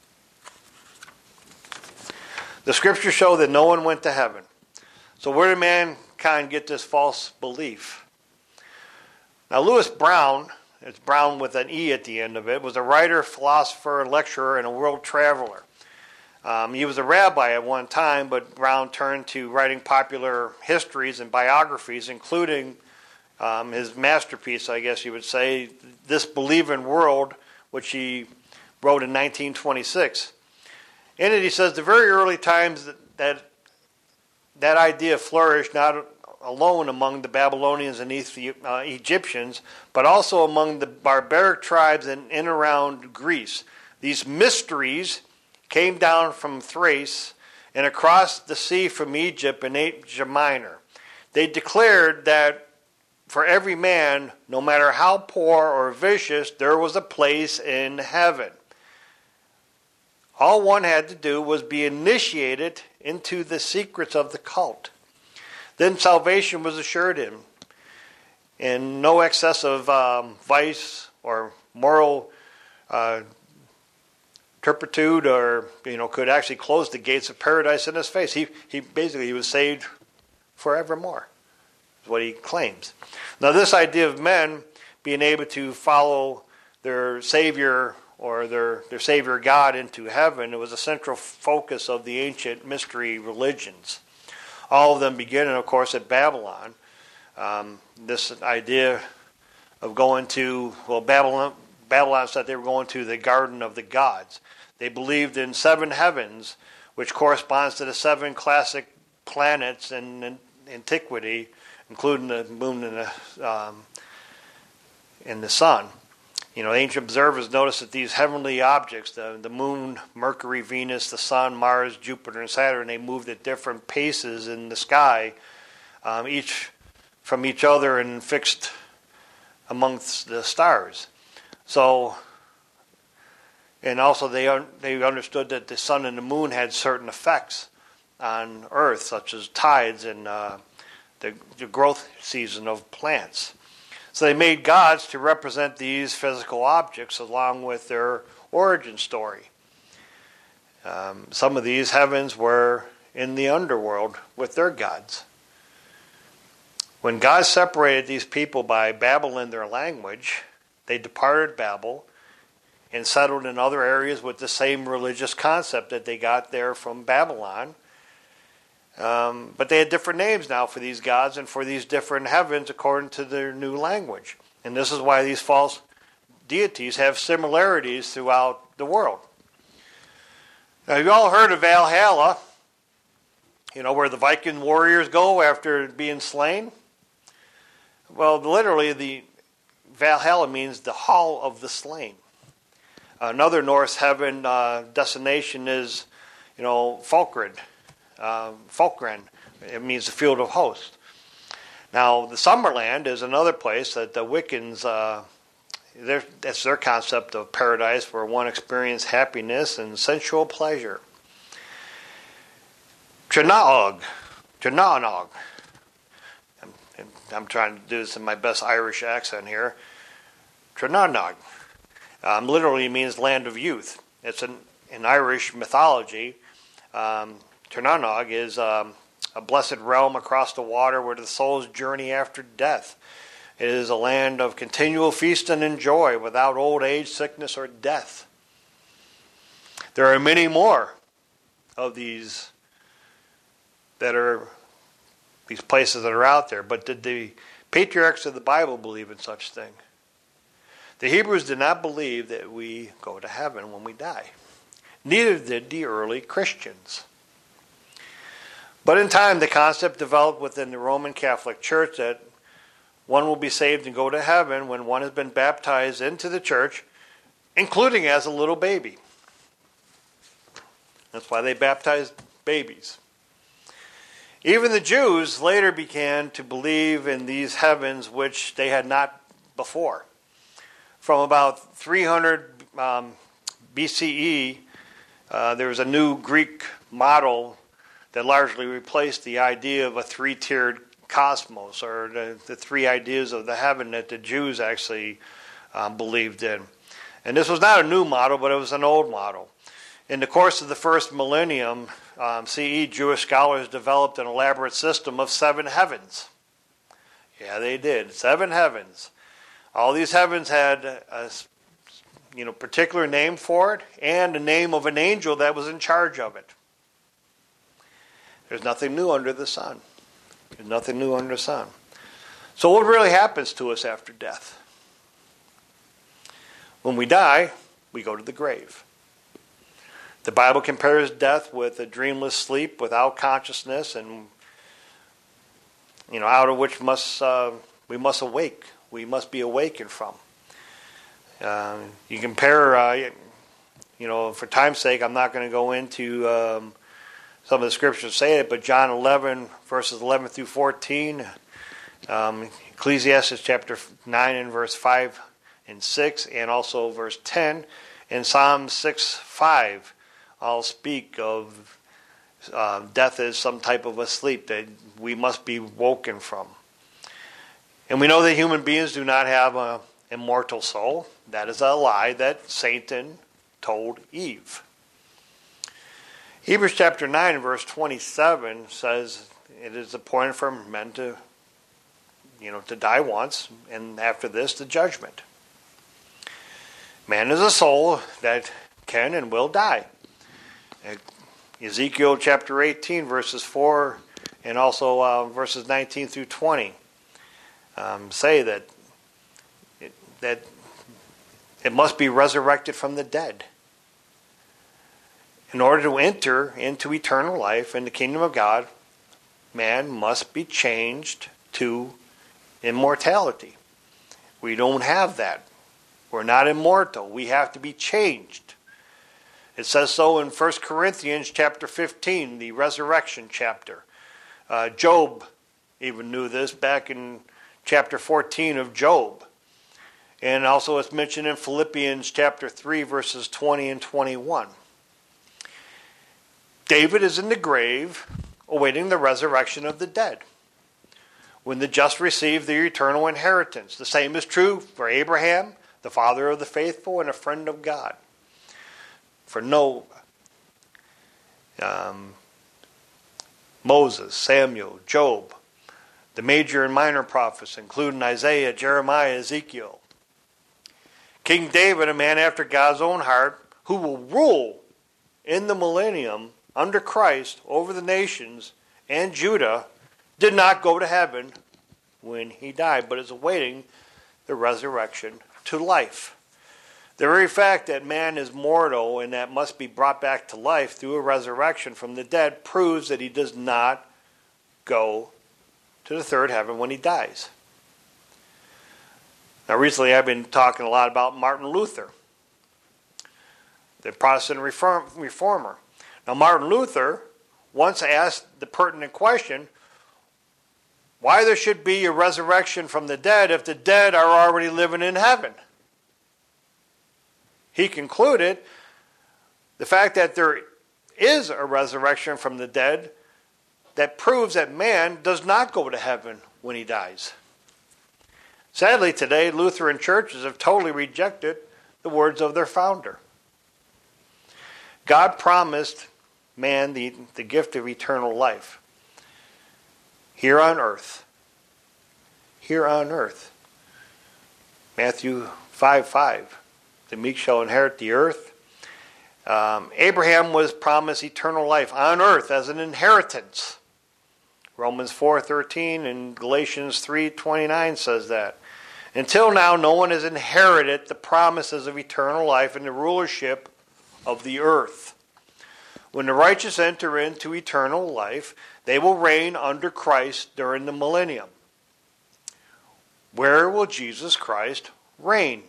The scriptures show that no one went to heaven. So where did mankind get this false belief? Now Lewis Brown, it's Brown with an E at the end of it, was a writer, philosopher, lecturer, and a world traveler. He was a rabbi at one time, but Brown turned to writing popular histories and biographies, including his masterpiece, I guess you would say, This Believing World, which he wrote in 1926. In it he says the very early times that idea flourished not alone among the Babylonians and Egyptians, but also among the barbaric tribes in and around Greece. These mysteries came down from Thrace and across the sea from Egypt and Asia Minor. They declared that for every man, no matter how poor or vicious, there was a place in heaven. All one had to do was be initiated into the secrets of the cult. Then salvation was assured him, and no excess of vice or moral turpitude or could actually close the gates of paradise in his face. He was saved forevermore, is what he claims. Now this idea of men being able to follow their Savior or their Savior God into heaven, it was a central focus of the ancient mystery religions. All of them beginning, of course, at Babylon. This idea of going to, Babylon said they were going to the garden of the gods. They believed in 7 heavens, which corresponds to the 7 classic planets in antiquity, including the moon and the sun. Ancient observers noticed that these heavenly objects, the moon, Mercury, Venus, the sun, Mars, Jupiter, and Saturn, they moved at different paces in the sky, each from each other and fixed amongst the stars. So, and also they understood that the sun and the moon had certain effects on Earth, such as tides and the growth season of plants. So they made gods to represent these physical objects along with their origin story. Some of these heavens were in the underworld with their gods. When God separated these people by Babel in their language, they departed Babel and settled in other areas with the same religious concept that they got there from Babylon. But they had different names now for these gods and for these different heavens according to their new language. And this is why these false deities have similarities throughout the world. Now, you've all heard of Valhalla, where the Viking warriors go after being slain. Well, literally, the Valhalla means the hall of the slain. Another Norse heaven destination is, Falkred. Folkren. It means the field of hosts. Now, the Summerland is another place that the Wiccans, that's their concept of paradise where one experiences happiness and sensual pleasure. Trnanog. I'm trying to do this in my best Irish accent here. Trnanog literally means land of youth. It's in Irish mythology. Trnanog is a blessed realm across the water where the souls journey after death. It is a land of continual feasting and joy without old age, sickness, or death. There are many more of these places that are out there. But did the patriarchs of the Bible believe in such thing? The Hebrews did not believe that we go to heaven when we die. Neither did the early Christians. But in time, the concept developed within the Roman Catholic Church that one will be saved and go to heaven when one has been baptized into the church, including as a little baby. That's why they baptized babies. Even the Jews later began to believe in these heavens which they had not before. From about 300 BCE, there was a new Greek model that largely replaced the idea of a three-tiered cosmos, or the three ideas of the heaven that the Jews actually believed in. And this was not a new model, but it was an old model. In the course of the first millennium CE, Jewish scholars developed an elaborate system of 7 heavens. Yeah, they did. 7 heavens. All these heavens had a particular name for it and the name of an angel that was in charge of it. There's nothing new under the sun. There's nothing new under the sun. So what really happens to us after death? When we die, we go to the grave. The Bible compares death with a dreamless sleep without consciousness, and out of which we must awake. We must be awakened from. You compare, for time's sake, I'm not going to go into some of the scriptures say it, but John 11, verses 11 through 14, Ecclesiastes chapter 9 and verse 5 and 6, and also verse 10, and Psalm 6:5, all speak of death as some type of a sleep that we must be woken from. And we know that human beings do not have an immortal soul. That is a lie that Satan told Eve. Hebrews chapter 9 verse 27 says it is appointed for men to die once, and after this the judgment. Man is a soul that can and will die. Ezekiel chapter 18 verses 4 and also verses 19 through 20 say that it must be resurrected from the dead. In order to enter into eternal life in the kingdom of God, man must be changed to immortality. We don't have that. We're not immortal. We have to be changed. It says so in 1 Corinthians chapter 15, the resurrection chapter. Job even knew this back in chapter 14 of Job. And also it's mentioned in Philippians chapter 3, verses 20 and 21. David is in the grave awaiting the resurrection of the dead, when the just receive their eternal inheritance. The same is true for Abraham, the father of the faithful and a friend of God. For Noah, Moses, Samuel, Job, the major and minor prophets, including Isaiah, Jeremiah, Ezekiel. King David, a man after God's own heart, who will rule in the millennium under Christ over the nations and Judah, did not go to heaven when he died, but is awaiting the resurrection to life. The very fact that man is mortal and that must be brought back to life through a resurrection from the dead proves that he does not go to the third heaven when he dies. Now, recently I've been talking a lot about Martin Luther, the Protestant reformer. Now, Martin Luther once asked the pertinent question, why there should be a resurrection from the dead if the dead are already living in heaven? He concluded the fact that there is a resurrection from the dead that proves that man does not go to heaven when he dies. Sadly, today, Lutheran churches have totally rejected the words of their founder. God promised man the gift of eternal life here on earth. Here on earth. Matthew 5:5. The meek shall inherit the earth. Abraham was promised eternal life on earth as an inheritance. Romans 4:13 and Galatians 3:29 says that. Until now, no one has inherited the promises of eternal life and the rulership of the earth. When the righteous enter into eternal life, they will reign under Christ during the millennium. Where will Jesus Christ reign?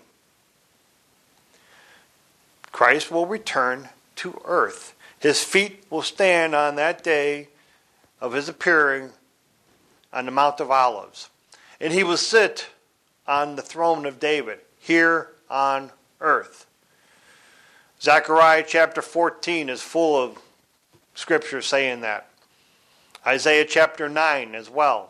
Christ will return to earth. His feet will stand on that day of his appearing on the Mount of Olives. And he will sit on the throne of David here on earth. Zechariah chapter 14 is full of scripture saying that. Isaiah chapter 9 as well.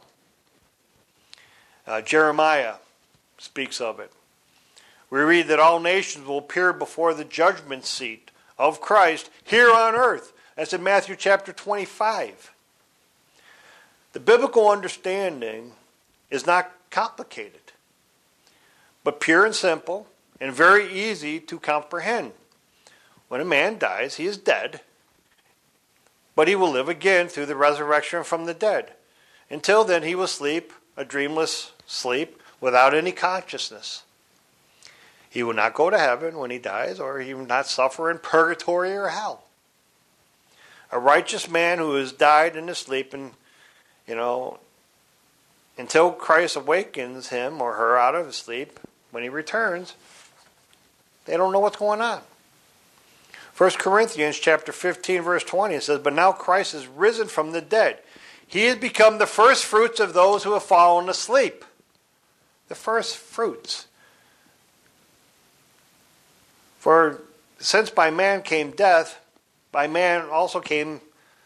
Jeremiah speaks of it. We read that all nations will appear before the judgment seat of Christ here on earth. That's in Matthew chapter 25. The biblical understanding is not complicated, but pure and simple and very easy to comprehend. When a man dies, he is dead, but he will live again through the resurrection from the dead. Until then, he will sleep a dreamless sleep without any consciousness. He will not go to heaven when he dies, or he will not suffer in purgatory or hell. A righteous man who has died in his sleep, and until Christ awakens him or her out of his sleep, when he returns, they don't know what's going on. 1 Corinthians chapter 15, verse 20, it says, "But now Christ is risen from the dead. He has become the first fruits of those who have fallen asleep." The first fruits. For since by man came death, by man also came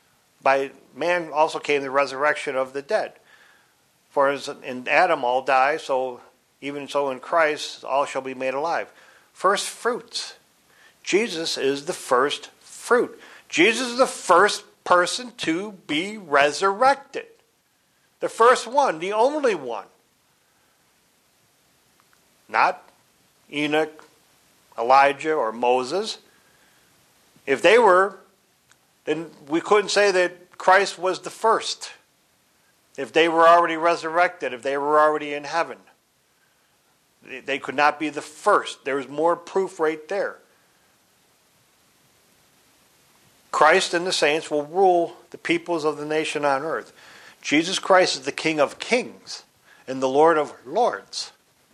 the resurrection of the dead. For as in Adam all die, so even so in Christ all shall be made alive. First fruits. Jesus is the first fruit. Jesus is the first person to be resurrected. The first one, the only one. Not Enoch, Elijah, or Moses. If they were, then we couldn't say that Christ was the first. If they were already resurrected, if they were already in heaven, they could not be the first. There's more proof right there. Christ and the saints will rule the peoples of the nation on earth. Jesus Christ is the King of kings and the Lord of lords.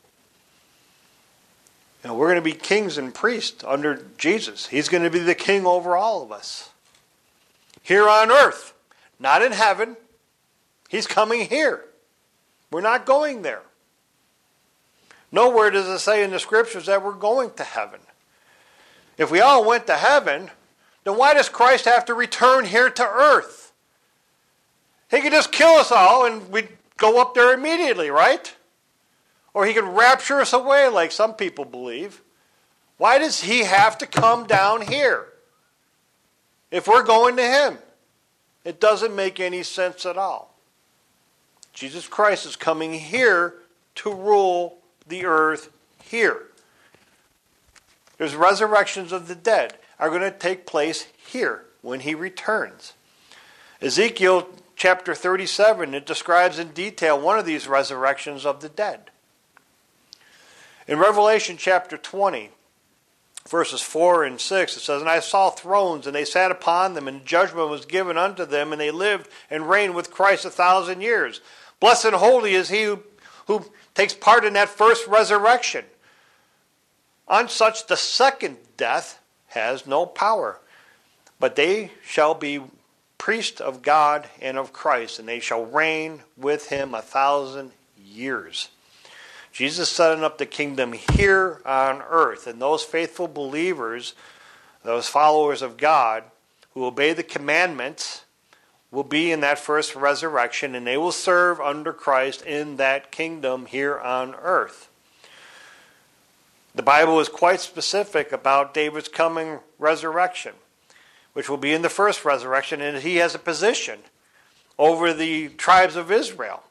We're going to be kings and priests under Jesus. He's going to be the king over all of us. Here on earth, not in heaven. He's coming here. We're not going there. Nowhere does it say in the scriptures that we're going to heaven. If we all went to heaven, then why does Christ have to return here to earth? He could just kill us all and we'd go up there immediately, right? Or he could rapture us away like some people believe. Why does he have to come down here if we're going to him? It doesn't make any sense at all. Jesus Christ is coming here to rule the earth here. There's resurrections of the dead are going to take place here when he returns. Ezekiel chapter 37, it describes in detail one of these resurrections of the dead. In Revelation chapter 20, verses 4 and 6, it says, "And I saw thrones, and they sat upon them, and judgment was given unto them, and they lived and reigned with Christ 1,000 years. Blessed and holy is he who takes part in that first resurrection. On such the second death has no power. But they shall be priests of God and of Christ, and they shall reign with him 1,000 years." Jesus is setting up the kingdom here on earth, and those faithful believers, those followers of God, who obey the commandments, will be in that first resurrection, and they will serve under Christ in that kingdom here on earth. The Bible is quite specific about David's coming resurrection, which will be in the first resurrection, and he has a position over the tribes of Israel.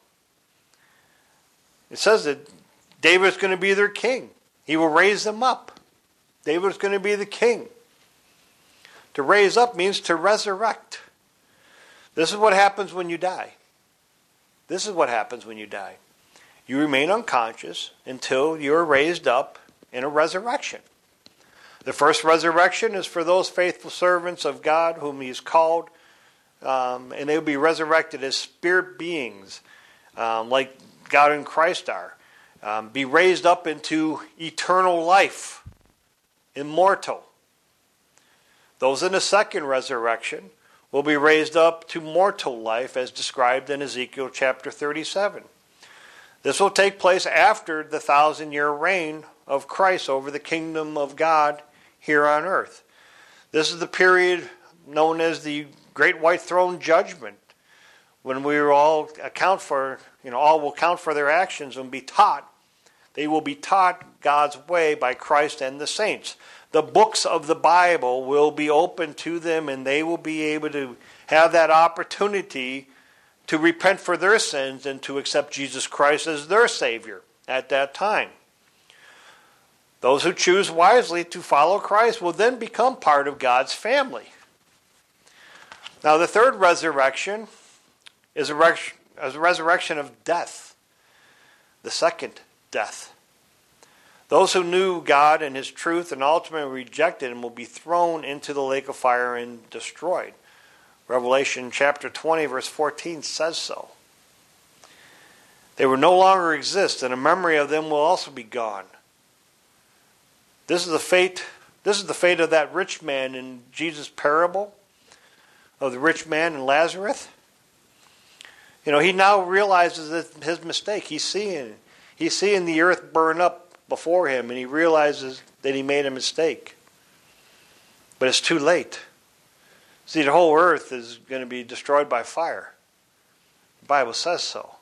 It says that David's going to be their king. He will raise them up. David's going to be the king. To raise up means to resurrect. This is what happens when you die. This is what happens when you die. You remain unconscious until you are raised up in a resurrection. The first resurrection is for those faithful servants of God whom He has called, and they will be resurrected as spirit beings, like God and Christ are. Be raised up into eternal life, immortal. Those in the second resurrection will be raised up to mortal life as described in Ezekiel chapter 37. This will take place after the 1,000-year reign of Christ over the kingdom of God here on earth. This is the period known as the Great White Throne Judgment, when we will all account for, all will account for their actions and be taught. They will be taught God's way by Christ and the saints. The books of the Bible will be open to them, and they will be able to have that opportunity to repent for their sins and to accept Jesus Christ as their Savior at that time. Those who choose wisely to follow Christ will then become part of God's family. Now, the third resurrection is a resurrection of death, the second death. Those who knew God and His truth and ultimately rejected Him will be thrown into the lake of fire and destroyed. Revelation chapter 20 verse 14 says so. They will no longer exist, and a memory of them will also be gone. This is the fate of that rich man in Jesus' parable of the rich man and Lazarus. He now realizes that his mistake. He's seeing the earth burn up before him, and he realizes that he made a mistake. But it's too late. See, the whole earth is going to be destroyed by fire. The Bible says so.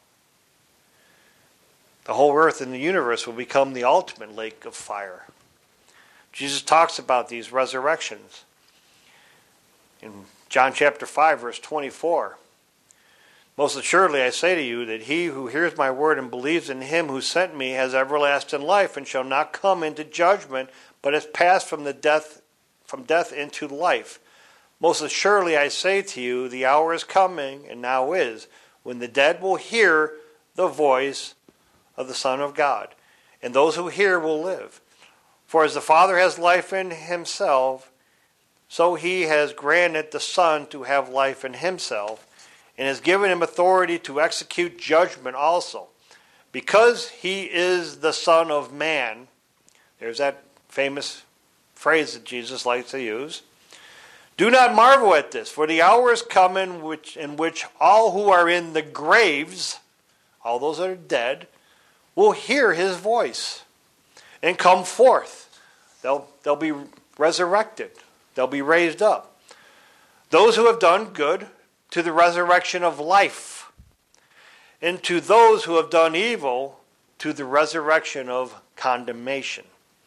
The whole earth and the universe will become the ultimate lake of fire. Jesus talks about these resurrections in John chapter 5, verse 24. Most assuredly I say to you that he who hears my word and believes in him who sent me has everlasting life and shall not come into judgment, but has passed from death into life. Most assuredly I say to you, the hour is coming, and now is, when the dead will hear the voice of the Son of God, and those who hear will live. For as the Father has life in himself, so he has granted the Son to have life in himself. and has given him authority to execute judgment also. Because he is the Son of Man, there's that famous phrase that Jesus likes to use. Do not marvel at this, for the hour is coming in which all who are in the graves, all those that are dead, will hear his voice and come forth. They'll be resurrected. They'll be raised up. Those who have done good, to the resurrection of life. And to those who have done evil, to the resurrection of condemnation.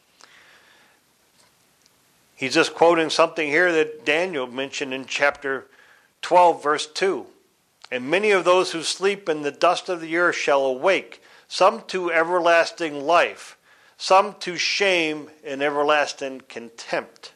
He's just quoting something here that Daniel mentioned in chapter 12, verse 2. And many of those who sleep in the dust of the earth shall awake, some to everlasting life, some to shame and everlasting contempt.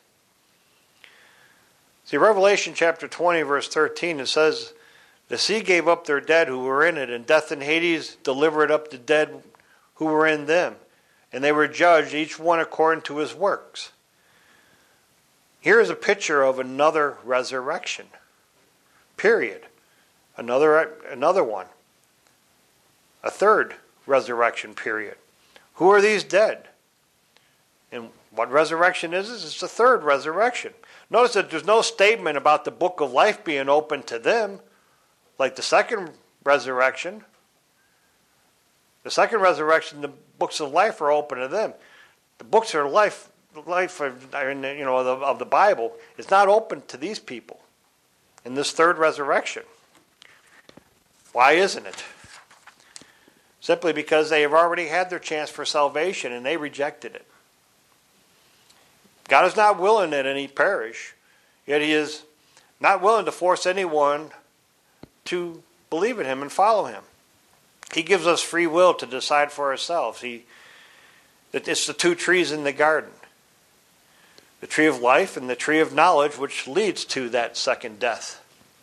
See, Revelation chapter 20, verse 13, it says, the sea gave up their dead who were in it, and death and Hades delivered up the dead who were in them. And they were judged, each one according to his works. Here is a picture of another resurrection. Period. Another one. A third resurrection period. Who are these dead? And what resurrection is this? It's the third resurrection. Notice that there's no statement about the book of life being open to them, like the second resurrection. The second resurrection, the books of life are open to them. The books of life of the Bible is not open to these people in this third resurrection. Why isn't it? Simply because they have already had their chance for salvation and they rejected it. God is not willing that any perish, yet he is not willing to force anyone to believe in him and follow him. He gives us free will to decide for ourselves. It's the two trees in the garden. The tree of life and the tree of knowledge, which leads to that second death.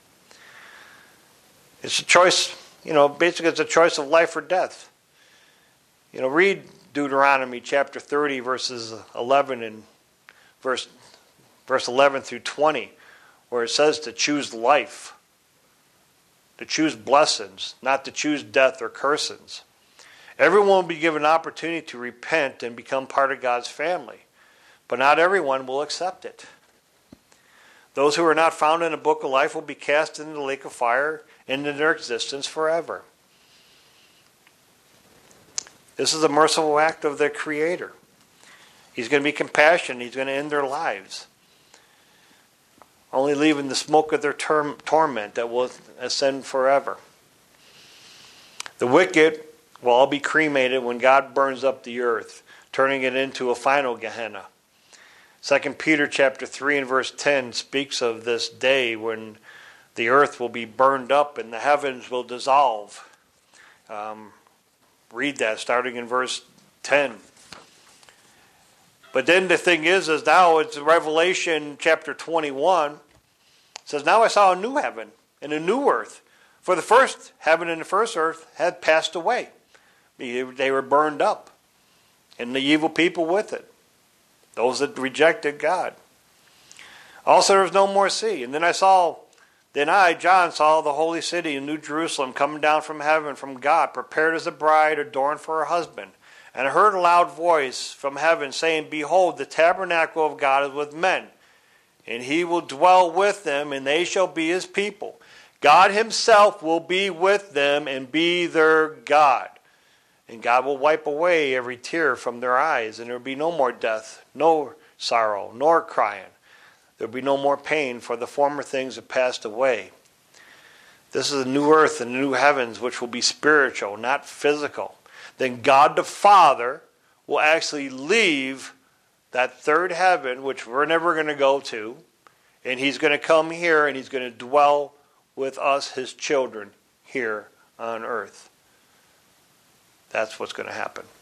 It's a choice, basically it's a choice of life or death. Read Deuteronomy chapter 30, verses 11 and verse 11 through 20, where it says to choose life, to choose blessings, not to choose death or cursings. Everyone will be given an opportunity to repent and become part of God's family, but not everyone will accept it. Those who are not found in the book of life will be cast into the lake of fire and in their existence forever. This is a merciful act of the Creator. He's going to be compassionate. He's going to end their lives, only leaving the smoke of their torment that will ascend forever. The wicked will all be cremated when God burns up the earth, turning it into a final Gehenna. 2 Peter chapter 3 and verse 10 speaks of this day when the earth will be burned up and the heavens will dissolve. Read that starting in verse 10. But then the thing is now it's Revelation chapter 21. It says, now I saw a new heaven and a new earth. For the first heaven and the first earth had passed away. They were burned up. And the evil people with it. Those that rejected God. Also there was no more sea. And then I, John, saw the holy city, New Jerusalem, coming down from heaven from God, prepared as a bride adorned for her husband. And I heard a loud voice from heaven saying, behold, the tabernacle of God is with men, and he will dwell with them, and they shall be his people. God himself will be with them and be their God. And God will wipe away every tear from their eyes, and there will be no more death, no sorrow, nor crying. There will be no more pain, for the former things have passed away. This is a new earth and new heavens, which will be spiritual, not physical. Then God the Father will actually leave that third heaven, which we're never going to go to, and he's going to come here and he's going to dwell with us, his children, here on earth. That's what's going to happen.